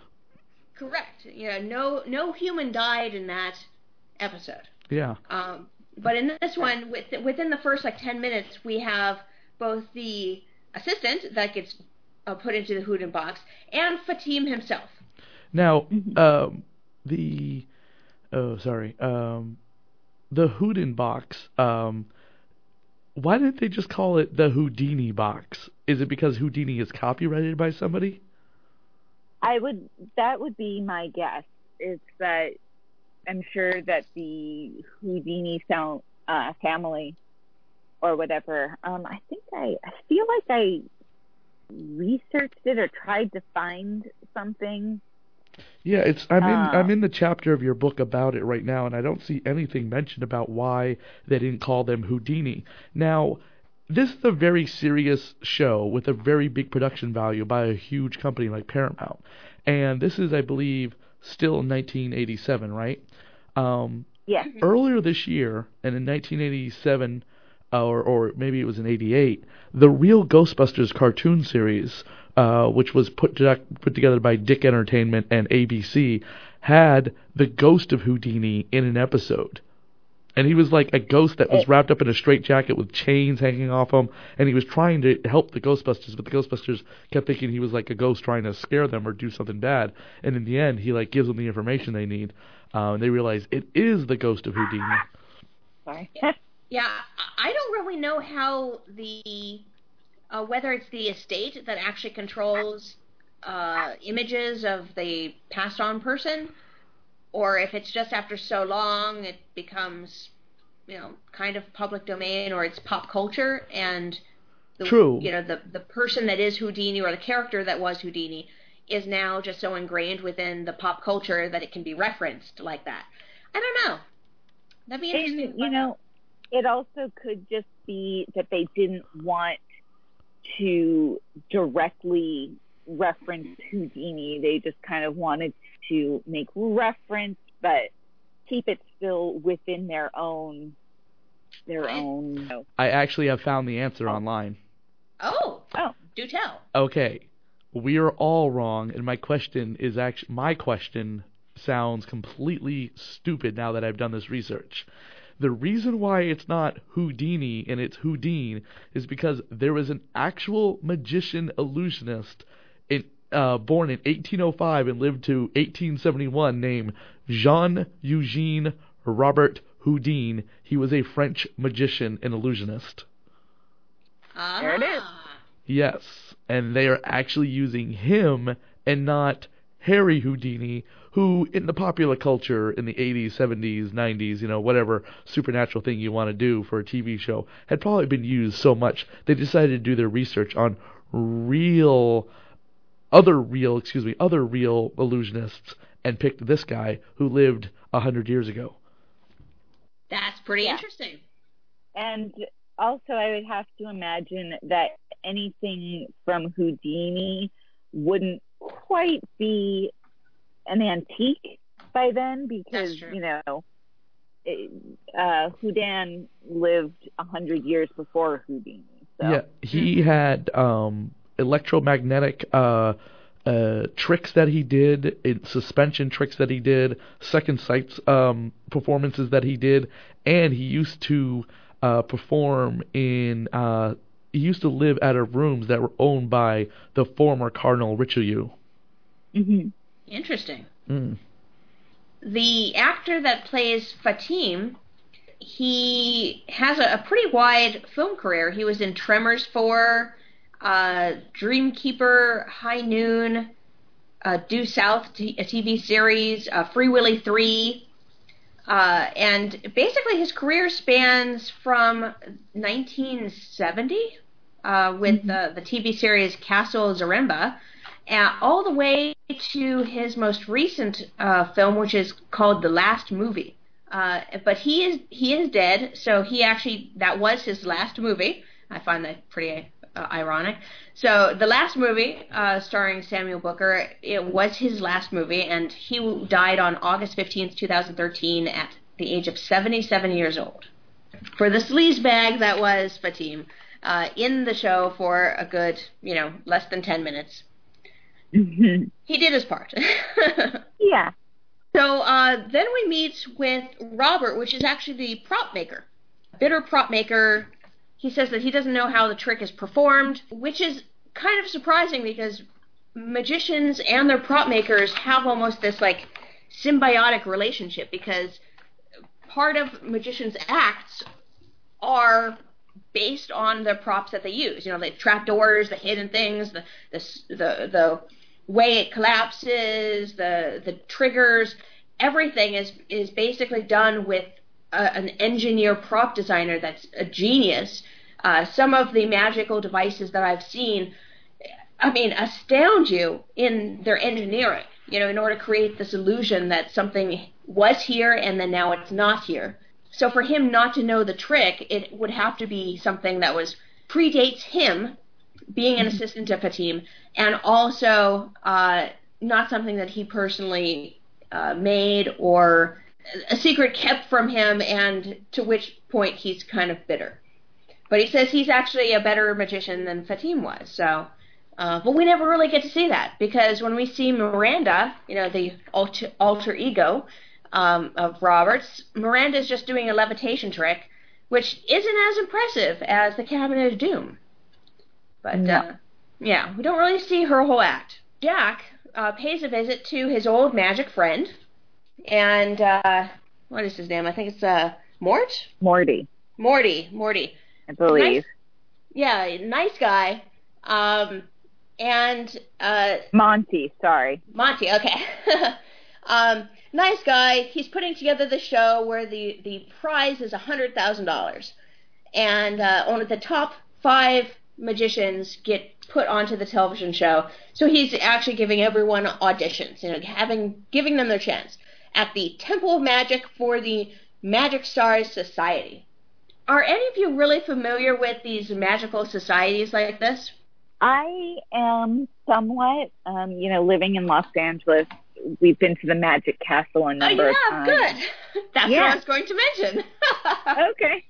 Correct. You know, no no human died in that episode. Yeah. Um, but in this one, with, within the first like ten minutes, we have both the assistant that gets uh, put into the Houdin box and Fatim himself. Now, um, the oh sorry, um, the Houdin box. Um, why didn't they just call it the Houdini box? Is it because Houdini is copyrighted by somebody? I would. That would be my guess. Is that I'm sure that the Houdini sound, uh, family or whatever. Um, I think I. I feel like I researched it or tried to find something. Yeah, it's. I'm in. Uh, I'm in the chapter of your book about it right now, and I don't see anything mentioned about why they didn't call them Houdini. Now, this is a very serious show with a very big production value by a huge company like Paramount, and this is, I believe, still nineteen eighty-seven, right? Um, yeah. Earlier this year, and in nineteen eighty-seven, or or maybe it was in eighty-eight, the Real Ghostbusters cartoon series, uh, which was put to, put together by Dick Entertainment and A B C, had the ghost of Houdini in an episode. And he was like a ghost that was wrapped up in a straitjacket with chains hanging off him, and he was trying to help the Ghostbusters, but the Ghostbusters kept thinking he was like a ghost trying to scare them or do something bad. And in the end, he like gives them the information they need, uh, and they realize it is the ghost of Houdini. Sorry. Yeah, I don't really know how the uh, whether it's the estate that actually controls uh, images of the passed on person, or if it's just after so long it becomes, you know, kind of public domain, or it's pop culture, and the, True. you know, the the person that is Houdini or the character that was Houdini is now just so ingrained within the pop culture that it can be referenced like that. I don't know. That'd be interesting. And, you know, it also could just be that they didn't want to directly reference Houdini. They just kind of wanted to make reference, but keep it still within their own, their own. You know. I actually have found the answer oh. online. Oh, oh, do tell. Okay, we are all wrong, and my question is actually my question sounds completely stupid now that I've done this research. The reason why it's not Houdini and it's Houdin is because there was an actual magician illusionist in, uh, born in eighteen oh five and lived to eighteen seventy-one named Jean-Eugène Robert Houdin. He was a French magician and illusionist. Ah. There it is. Yes, and they are actually using him and not Harry Houdini, who in the popular culture in the eighties, seventies, nineties, you know, whatever supernatural thing you want to do for a T V show, had probably been used so much they decided to do their research on real, other real, excuse me, other real illusionists and picked this guy who lived a hundred years ago. That's pretty Yeah. interesting. And also, I would have to imagine that anything from Houdini wouldn't quite be an antique by then because, That's true. you know, it, uh, Houdin lived a hundred years before Houdini. So. Yeah, he had um, electromagnetic uh, uh, tricks that he did, in suspension tricks that he did, second sight um, performances that he did, and he used to uh, perform in. Uh, he used to live out of rooms that were owned by the former Cardinal Richelieu. Mm-hmm. Interesting. Mm. The actor that plays Fatim, he has a, a pretty wide film career. He was in Tremors four, uh, Dreamkeeper, High Noon, uh, Due South, t- a T V series, uh, Free Willy three. Uh, and basically his career spans from nineteen seventy uh, with Mm-hmm. uh, the T V series Castle Zaremba, uh, all the way to his most recent uh, film, which is called The Last Movie. Uh, but he is he is dead, so he actually, that was his last movie. I find that pretty uh, ironic. So The Last Movie, uh, starring Samuel Booker, it was his last movie, and he died on August fifteenth, twenty thirteen at the age of seventy-seven years old. For the sleazebag that was Fatim, uh, in the show for a good, you know, less than ten minutes. Mm-hmm. He did his part. Yeah. So uh, then we meet with Robert, which is actually the prop maker. Bitter prop maker. He says that he doesn't know how the trick is performed, which is kind of surprising because magicians and their prop makers have almost this like symbiotic relationship, because part of magicians' acts are based on the props that they use. You know, the trapdoors, the hidden things, the the the, the way it collapses, the the triggers, everything is is basically done with a, an engineer prop designer that's a genius. Uh, some of the magical devices that I've seen, I mean, astound you in their engineering, you know, in order to create this illusion that something was here and then now it's not here. So for him not to know the trick, it would have to be something that was predates him being an assistant to Fatim, and also uh, not something that he personally uh, made or a secret kept from him, and to which point he's kind of bitter. But he says he's actually a better magician than Fatim was. So, uh, but we never really get to see that, because when we see Miranda, you know, the alter, alter ego um, of Roberts, Miranda's just doing a levitation trick, which isn't as impressive as the Cabinet of Doom. But, No. uh, yeah, we don't really see her whole act. Jack uh, pays a visit to his old magic friend, and, uh, what is his name? I think it's, uh, Mort? Morty, Morty, Morty. I believe. Nice, yeah, nice guy. Um, and, uh, Monty, sorry. Monty, okay. um, nice guy. He's putting together the show where the, the prize is one hundred thousand dollars. And, uh, only the top five magicians get put onto the television show. So he's actually giving everyone auditions, you know, having giving them their chance at the Temple of Magic for the Magic Stars Society. Are any of you really familiar with these magical societies like this? I am somewhat, um, you know, living in Los Angeles. We've been to the Magic Castle a Oh, number you of have? times. Good. That's Yeah. what I was going to mention. Okay.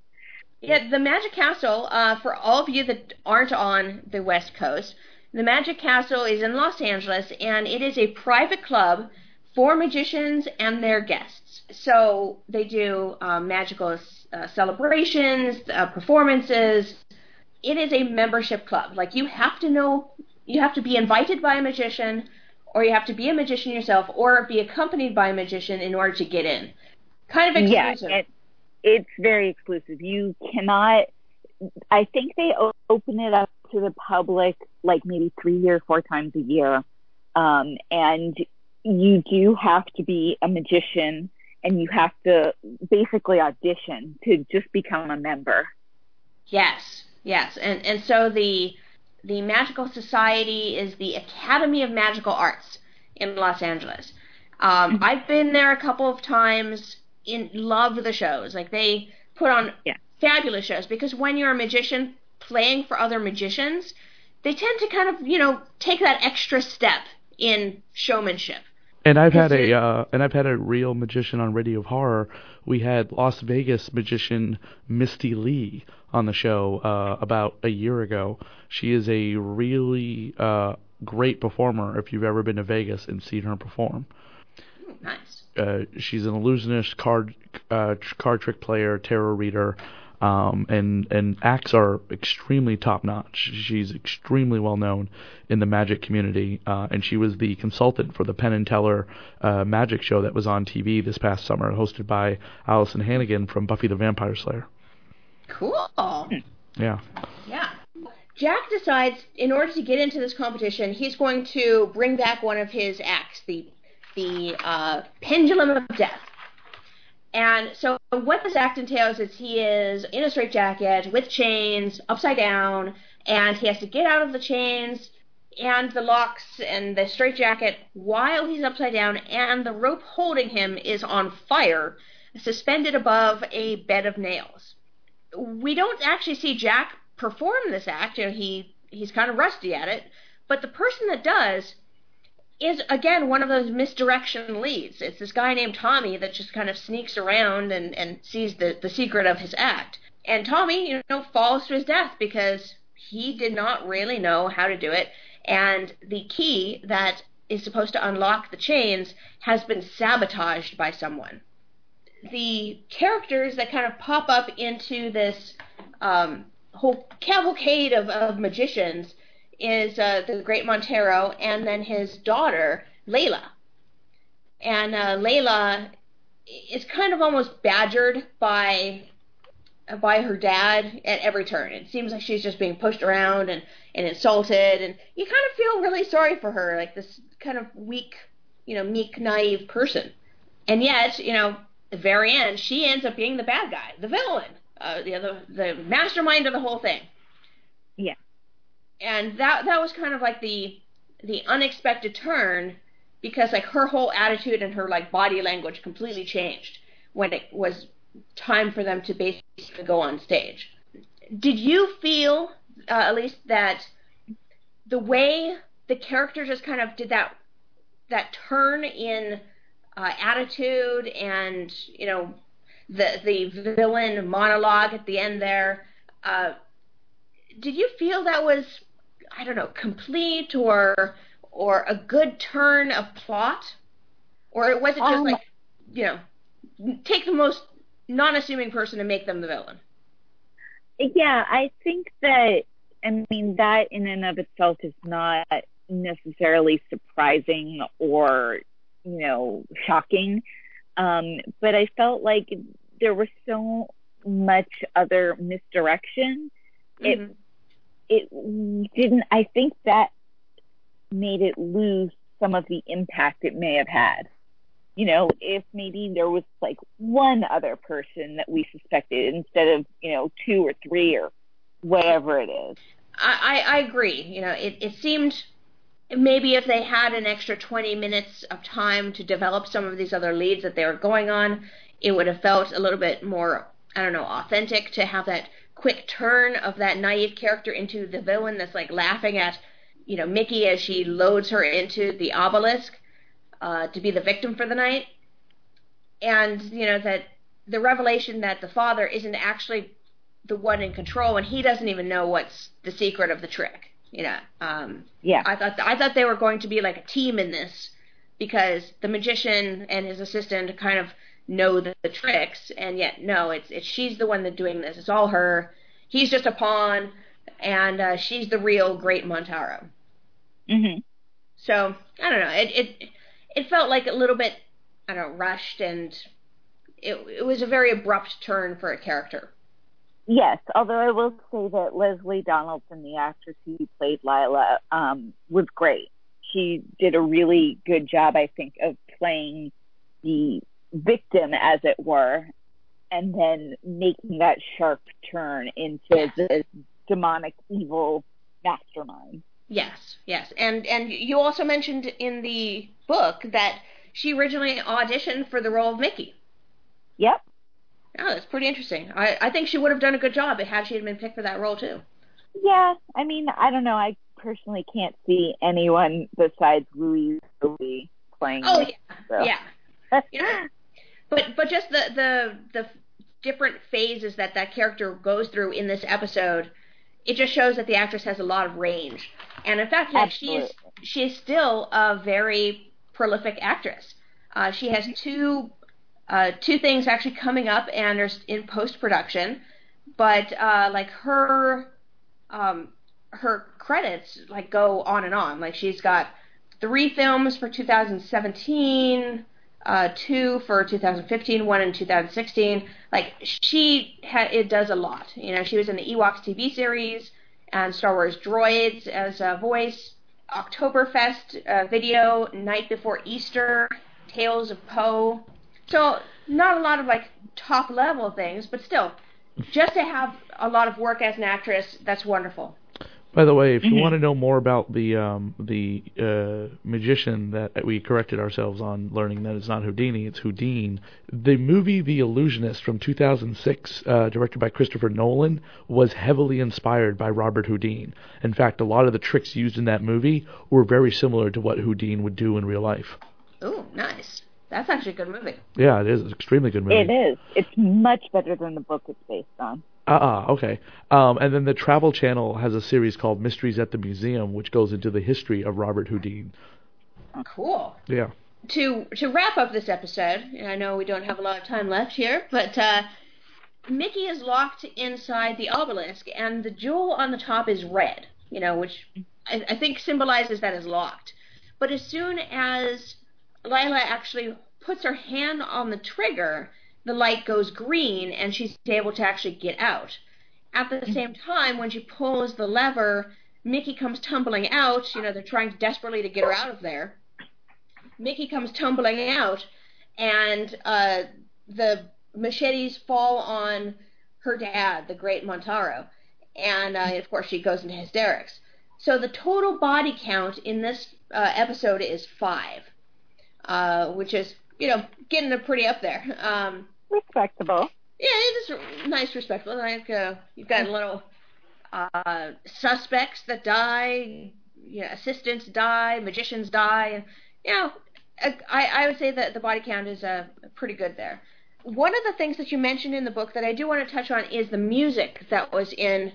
Yeah, the Magic Castle, uh, for all of you that aren't on the West Coast, the Magic Castle is in Los Angeles, and it is a private club for magicians and their guests. So they do um, magical uh, celebrations, uh, performances. It is a membership club. Like, you have to know, you have to be invited by a magician, or you have to be a magician yourself, or be accompanied by a magician in order to get in. Kind of exclusive. Yeah, it, it's very exclusive. You cannot, I think they o- open it up to the public like maybe three or four times a year. Um, and you do have to be a magician, and you have to basically audition to just become a member. Yes, yes. And and so the the Magical Society is the Academy of Magical Arts in Los Angeles. Um, mm-hmm. I've been there a couple of times. In love the shows. Like, they put on yeah. fabulous shows, because when you're a magician playing for other magicians, they tend to kind of, you know, take that extra step in showmanship. And I've had a uh, and I've had a real magician on Radio of Horror. We had Las Vegas magician Misty Lee on the show uh, about a year ago. She is a really uh, great performer if you've ever been to Vegas and seen her perform. Ooh, nice. Uh, she's an illusionist, card uh, card trick player, tarot reader, um, and and acts are extremely top notch. She's extremely well known in the magic community, uh, and she was the consultant for the Penn and Teller uh, magic show that was on T V this past summer, hosted by Allison Hannigan from Buffy the Vampire Slayer. Cool. Yeah. Yeah. Jack decides, in order to get into this competition, he's going to bring back one of his acts, the the uh, Pendulum of Death. And so what this act entails is he is in a straitjacket with chains, upside down, and he has to get out of the chains and the locks and the straitjacket while he's upside down, and the rope holding him is on fire, suspended above a bed of nails. We don't actually see Jack perform this act. You know, he he's kind of rusty at it, but the person that does is, again, one of those misdirection leads. It's this guy named Tommy that just kind of sneaks around and, and sees the, the secret of his act. And Tommy, you know, falls to his death because he did not really know how to do it. And the key that is supposed to unlock the chains has been sabotaged by someone. The characters that kind of pop up into this um, whole cavalcade of, of magicians is uh, the Great Montero, and then his daughter, Layla. And uh, Layla is kind of almost badgered by uh, by her dad at every turn. It seems like she's just being pushed around and, and insulted, and you kind of feel really sorry for her, like this kind of weak, you know, meek, naive person. And yet, you know, at the very end, she ends up being the bad guy, the villain, uh, you know, the, the mastermind of the whole thing. Yeah. And that that was kind of like the the unexpected turn, because like her whole attitude and her like body language completely changed when it was time for them to basically go on stage. Did you feel, uh, at least, that the way the character just kind of did that that turn in uh, attitude, and you know, the the villain monologue at the end there, uh, did you feel that was, I don't know, complete or or a good turn of plot? Or was it just um, like, you know, take the most non-assuming person and make them the villain? Yeah, I think that, I mean, that in and of itself is not necessarily surprising or, you know, shocking. Um, but I felt like there was so much other misdirection. Mm-hmm. It it didn't, I think that made it lose some of the impact it may have had. You know, if maybe there was like one other person that we suspected instead of, you know, two or three or whatever it is. I, I, I agree. You know, it, it seemed maybe if they had an extra twenty minutes of time to develop some of these other leads that they were going on, it would have felt a little bit more, I don't know, authentic to have that quick turn of that naive character into the villain that's like laughing at, you know, Mickey as she loads her into the obelisk uh, to be the victim for the night. And, you know, that the revelation that the father isn't actually the one in control, and he doesn't even know what's the secret of the trick. You know, um, yeah. I thought I thought they were going to be like a team in this, because the magician and his assistant kind of know the, the tricks, and yet no, it's it's she's the one that's doing this. It's all her. He's just a pawn, and uh, she's the real great Montaro. Mm-hmm. So I don't know. It it it felt like a little bit, I don't know, rushed, and it it was a very abrupt turn for a character. Yes, although I will say that Leslie Donaldson, the actress who played Lila, um, was great. She did a really good job, I think, of playing the victim, as it were, and then making that sharp turn into the demonic evil mastermind. Yes, yes. And and you also mentioned in the book that she originally auditioned for the role of Mickey. Yep. Oh, that's pretty interesting. I, I think she would have done a good job had she had been picked for that role, too. Yeah, I mean, I don't know. I personally can't see anyone besides Louise Louis playing Oh, Mickey, yeah, so. yeah. You know, but but just the, the, the different phases that that character goes through in this episode, it just shows that the actress has a lot of range. And in fact, like, she is she is still a very prolific actress. Uh, she has two uh, two things actually coming up and are in post production, but uh, like her um, her credits like go on and on. Like, she's got three films for two thousand seventeen, uh, two for two thousand fifteen, one in two thousand sixteen. Like, she ha- it does a lot. You know, she was in the Ewoks T V series and Star Wars Droids as a voice, Oktoberfest uh, video, Night Before Easter, Tales of Poe. So not a lot of like top level things, but still, just to have a lot of work as an actress, that's wonderful. By the way, if you Mm-hmm. want to know more about the um, the uh, magician that we corrected ourselves on, learning that it's not Houdini, it's Houdin, the movie The Illusionist from two thousand six, uh, directed by Christopher Nolan, was heavily inspired by Robert Houdin. In fact, a lot of the tricks used in that movie were very similar to what Houdin would do in real life. Ooh, nice. That's actually a good movie. Yeah, it is. It's an extremely good movie. It is. It's much better than the book it's based on. Uh-uh, okay. Um, and then the Travel Channel has a series called Mysteries at the Museum, which goes into the history of Robert Houdin. Cool. Yeah. To to wrap up this episode, and I know we don't have a lot of time left here, but uh, Mickey is locked inside the obelisk, and the jewel on the top is red, you know, which I, I think symbolizes that it's locked. But as soon as Lila actually puts her hand on the trigger, the light goes green, and she's able to actually get out. At the same time, when she pulls the lever, Mickey comes tumbling out. You know, they're trying desperately to get her out of there. Mickey comes tumbling out, and uh, the machetes fall on her dad, the great Montaro. And, uh, of course, she goes into hysterics. So the total body count in this uh, episode is five, uh, which is, you know, getting it pretty up there. Um, Respectable. yeah, it is nice, respectful. Like, uh, you've got little uh, suspects that die, you know, assistants die, magicians die, and, you know, I, I would say that the body count is uh, pretty good there. One of the things that you mentioned in the book that I do want to touch on is the music that was in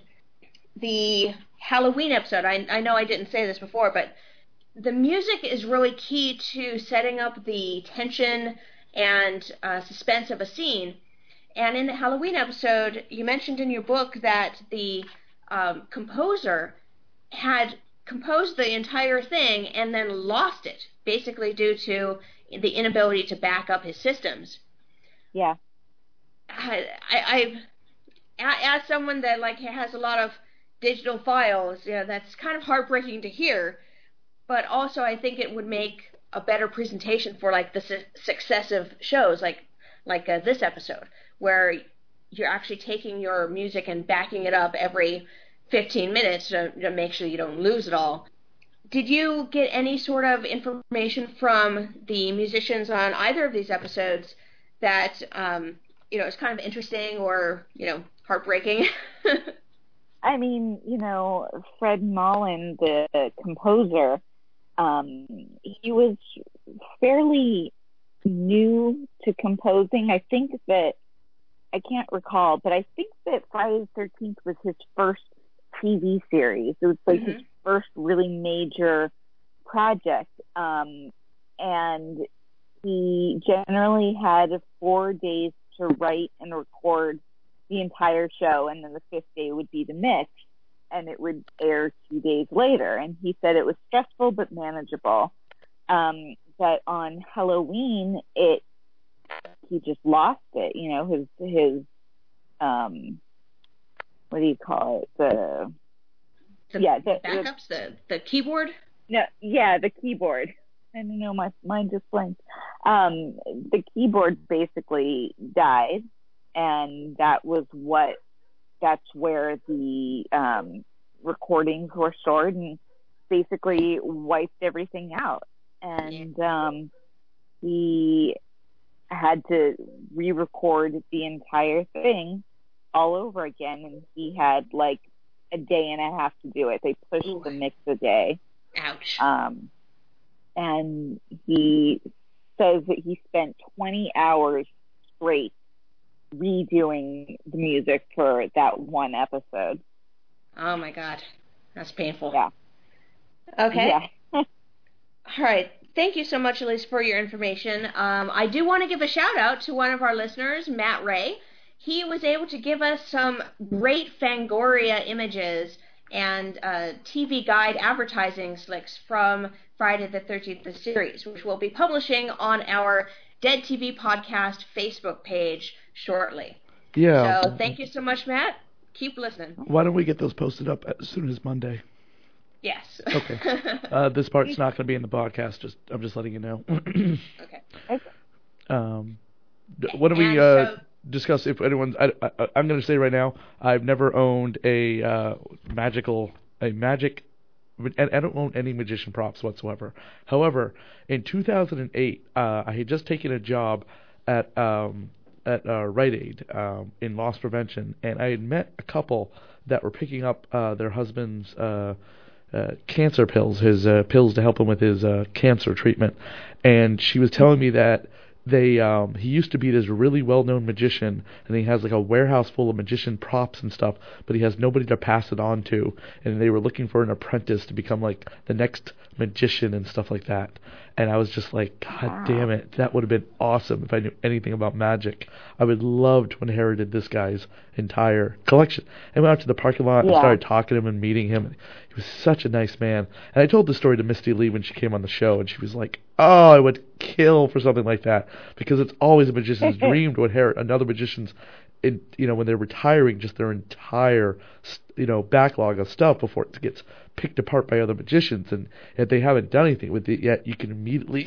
the Halloween episode. I, I know I didn't say this before, but the music is really key to setting up the tension and uh, suspense of a scene. And in the Halloween episode, you mentioned in your book that the um, composer had composed the entire thing and then lost it, basically due to the inability to back up his systems. Yeah. I, I, I as someone that like has a lot of digital files, you know, that's kind of heartbreaking to hear, but also I think it would make a better presentation for like the su- successive shows, like like uh, this episode, where you're actually taking your music and backing it up every fifteen minutes to, to make sure you don't lose it all. Did you get any sort of information from the musicians on either of these episodes that, um, you know, is kind of interesting or, you know, heartbreaking? I mean, you know, Fred Mullen, the composer, um, he was fairly new to composing. I think that, I can't recall, but I think that Friday the thirteenth was his first T V series. It was like mm-hmm. his first really major project. Um, and he generally had four days to write and record the entire show, and then the fifth day would be the mix, and it would air two days later. And he said it was stressful but manageable. Um, but on Halloween, it he just lost it. You know, his his um, what do you call it? The, the yeah, the backups, the the keyboard. No, yeah, the keyboard. I don't know, my mind just blanked. Um, the keyboard basically died, and that was what. That's where the um, recordings were stored, and basically wiped everything out. And um, he had to re-record the entire thing all over again, and he had like a day and a half to do it. They pushed Ooh. the mix a day. Ouch. Um, and he says that he spent twenty hours straight redoing the music for that one episode. Oh my God. That's painful. Yeah. Okay. Yeah. All right. Thank you so much, Elise, for your information. Um, I do want to give a shout out to one of our listeners, Matt Ray. He was able to give us some great Fangoria images and uh, T V Guide advertising slicks from Friday the thirteenth, the series, which we'll be publishing on our Dead T V Podcast Facebook page shortly. Yeah. So thank you so much, Matt. Keep listening. Why don't we get those posted up as soon as Monday? Yes. Okay. Uh, this part's not going to be in the podcast. Just I'm just letting you know. Okay. Okay. Um, what do we And uh, so- discuss? If anyone's, I, I, I'm going to say right now, I've never owned a uh, magical, a magic, and I don't own any magician props whatsoever. However, in two thousand eight, uh, I had just taken a job at um, at uh, Rite Aid um, in loss prevention, and I had met a couple that were picking up uh, their husband's uh, uh, cancer pills, his uh, pills to help him with his uh, cancer treatment, and she was telling me that they um, he used to be this really well-known magician, and he has like a warehouse full of magician props and stuff, but he has nobody to pass it on to, and they were looking for an apprentice to become like the next magician and stuff like that. And I was just like, God wow. damn it, that would have been awesome if I knew anything about magic. I would love to inherited this guy's entire collection. I went out to the parking lot yeah. and started talking to him and meeting him. He was such a nice man. And I told the story to Misty Lee when she came on the show, and she was like, oh, I would kill for something like that, because it's always a magician's dream to inherit another magician's, in, you know, when they're retiring, just their entire, you know, backlog of stuff before it gets picked apart by other magicians, and if they haven't done anything with it yet, you can immediately,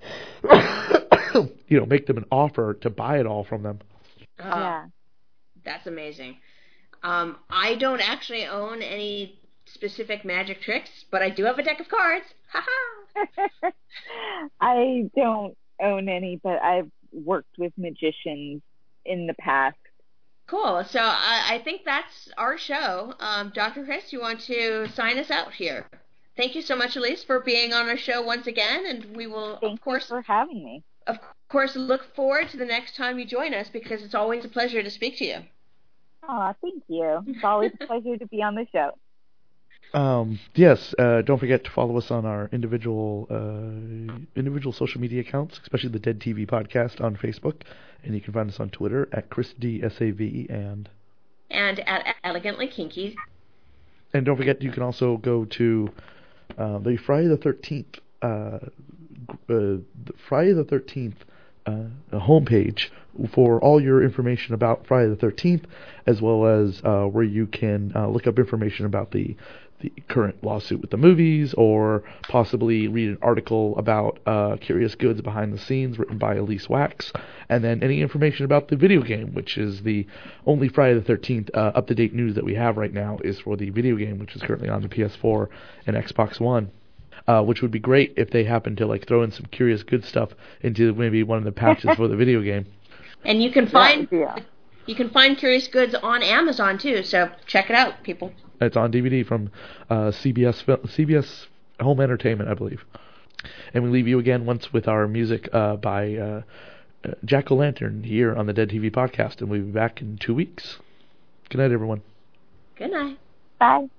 you know, make them an offer to buy it all from them. Uh, yeah, that's amazing. Um, I don't actually own any specific magic tricks, but I do have a deck of cards. Ha ha! I don't own any, but I've worked with magicians in the past. Cool. So I, I think that's our show. Um, Doctor Chris, you want to sign us out here? Thank you so much, Elise, for being on our show once again, and we will, Thank of course, you for having me. Of course, look forward to the next time you join us, because it's always a pleasure to speak to you. Oh, thank you. It's always a pleasure to be on the show. Um, yes, uh, don't forget to follow us on our individual uh, individual social media accounts, especially the Dead T V Podcast on Facebook, and you can find us on Twitter at Chris D S A V and and at Elegantly Kinky. And don't forget, you can also go to uh, the Friday the thirteenth uh, uh, the Friday the thirteenth uh, homepage for all your information about Friday the thirteenth, as well as uh, where you can uh, look up information about the the current lawsuit with the movies, or possibly read an article about uh, Curious Goods behind the scenes written by Elise Wax, and then any information about the video game, which is the only Friday the thirteenth uh, up-to-date news that we have right now is for the video game, which is currently on the P S four and Xbox One. Uh, which would be great if they happen to like throw in some Curious Goods stuff into maybe one of the patches for the video game. And you can find yeah. you can find Curious Goods on Amazon too, so check it out, people. It's on D V D from uh, C B S C B S Home Entertainment, I believe. And we leave you again once with our music uh, by uh, uh, Jack-O-Lantern here on the Dead T V Podcast, and we'll be back in two weeks. Good night, everyone. Good night. Bye.